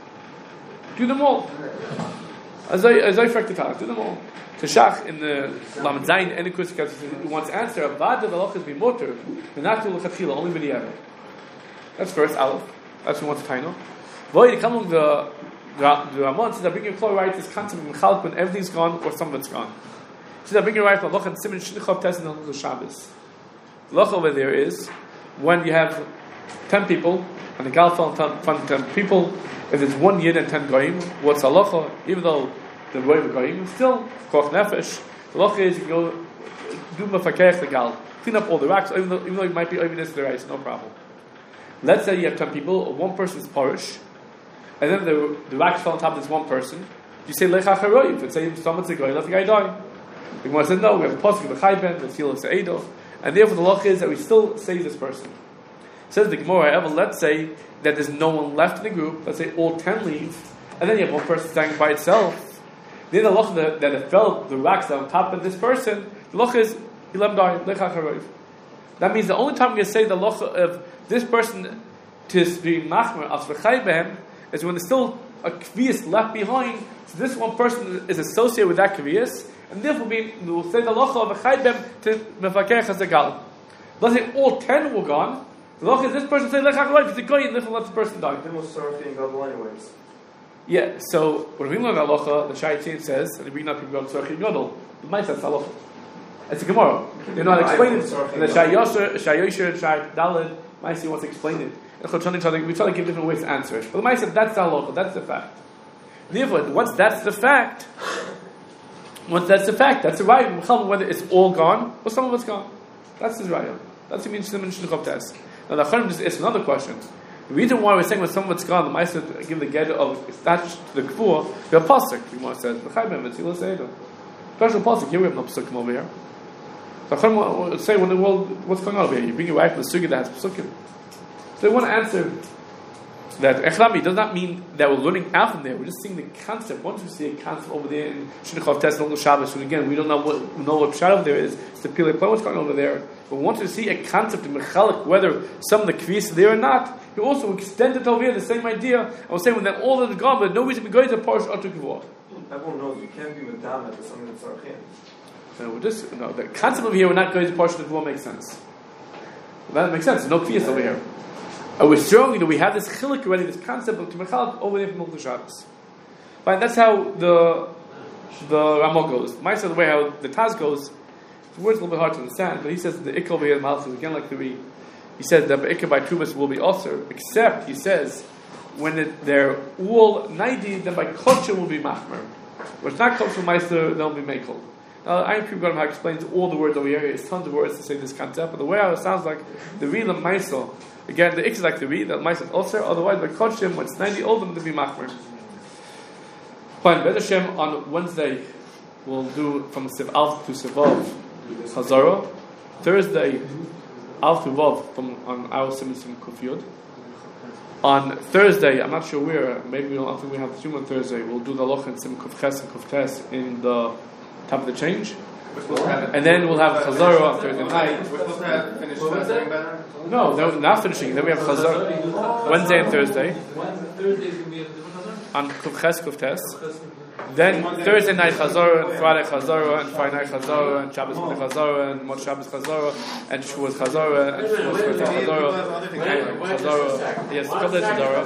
S1: Do them all. As I practical, do them all. Tashach in the Lamed Zayin and the Kusikas, he wants to answer, Avad the Halachas be motor, the not to L'chatchila, only B'di'evet. That's first, Aleph. That's what he wants to find out. Void, come along the Ramon says, I bring your chlor right, this concept of Mechalak when everything's gone or some of it's gone. Says, I bring your right, Halach and Siman Shnichov Tess and the Shabbos. Halach over there is, when you have 10 people, and the Gal fell in 10 people, if there's 1 Yid and 10 Goyim, what's halacha? Even though the Goyim are Goyim, still Koch Nefesh. The halacha is you go do mafakech the Gal, clean up all the racks, even though you might be over this the rice, no problem. Let's say you have 10 people, or 1 person's parish, and then the racks fell on top of this 1 person. You say Lechach Haroy. If say someone's a Goy, let the guy die. The Gemara said no. We have a pasuk of the Chayben, the Tzilah Se'edo, and therefore the halacha is that we still save this person. Says the Gemara, however, let's say that there's no one left in the group, let's say all 10 leave, and then you have 1 person standing by itself. Then the loch that it fell, the racks on top of this person, the loch is Ilam Dar, Lechach Haroiv. That means the only time we can say the loch of this person to be Machmer, as V'chai Behem, is when there's still a Kviyas left behind, so this 1 person is associated with that Kviyas, and therefore we'll say the loch of V'chai Behem to Mefakech HaZegal. Let's say all 10 were gone, the loch is this person say Lechach Haroiv, it's a guy and let this person die.
S4: Then we'll start being double anyways.
S1: Yeah, so when we learn halacha, the Shai says, and we not people go to Tzarchi Gadol, the might say halacha. It's a Gemara. They're not explaining it. And the Shai Yosher, and Shai Daled, Maisi wants to explain it. And we try to give different ways to answer it. But the Maisi said, that's the halacha, that's the fact. Therefore, once that's the fact, that's the right. Whether it's all gone or some of it's gone. That's his raya. That's what it means to the Shnichov test. Now the Chaim just asked another question. The reason why we're saying when some of it's gone, the Master give the get of attached to the Kfur, the Pasuk, the Gemara says, L'chaybem, it's Yilas Eidah. Special Pasuk, here we have no Pasukim over here. So Chaim will say, when the world, what's going on over here? You bring your wife to the Sugi that has Pasukim. So they want to answer that Echlami does not mean that we're learning out from there, we're just seeing the concept. Once we see a concept over there in Shnichov Test and Shabbos, and again, we don't know what Pshat over there is, it's the Pilei Plan, what's going on over there. But once we see a concept in Mechalik, whether some of the Kviyas are there or not, you also extend it over here, the same idea. I was saying when that all of the gone, but no reason to go to Parish Otter Kvor.
S4: Everyone knows you can't be Madama to something that's Archin.
S1: So the concept over here, we're not going to Parish Otter Kvor makes sense. That makes sense. There's no Kviyas over here. And we're showing we have this chilik already, this concept of Mechalik over there from Mulch Shabbos. But that's how the Ramah goes. Ma'aseh the way how the Taz goes. The word's a little bit hard to understand, but he says the Ikka over here in Malchus, again like the Reed. He said that Ikka by Trumas will be also, except, he says, when they're all 90, then by Kosher will be Machmer. When it's not Kosher Meister, they'll be Mekel. Ein Pri Megadim explains all the words over here. It's tons of words to say this concept, but the way it sounds like the real and Maisel. Again, the X is like the read, that Maisel also. Otherwise, by Kodshim, when it's 90 old, them to be Machmer. Fine, B'ez Hashem on Wednesday we'll do from Siv Alf to Siv Vav Chazara. Thursday Alf to Vav from on our Sim Kuf Yud. On Thursday, I'm not sure where, maybe I don't think we have Zoom on Thursday, we'll do the Loch and Sim Kuf Ches and Kuf Tes in the top of the change. And then we'll have Chazara on Thursday night.
S5: We're supposed to have finished Wednesday better?
S1: No, not finishing. Then we have Chazara Wednesday and Thursday. On Kuf Ches, Kuf Tes. Then Thursday night Chazara, and Friday Chazara, and Friday night Chazara, and Shabbos Monday Chazara, and Mot Shabbos Chazara, and Shavuos Chazara, and Shavuos Chazara, and Chazara. Yes, a couple of Chazara.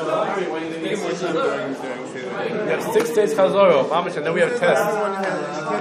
S1: We have 6 days Chazara, Mamish, and then we have tests.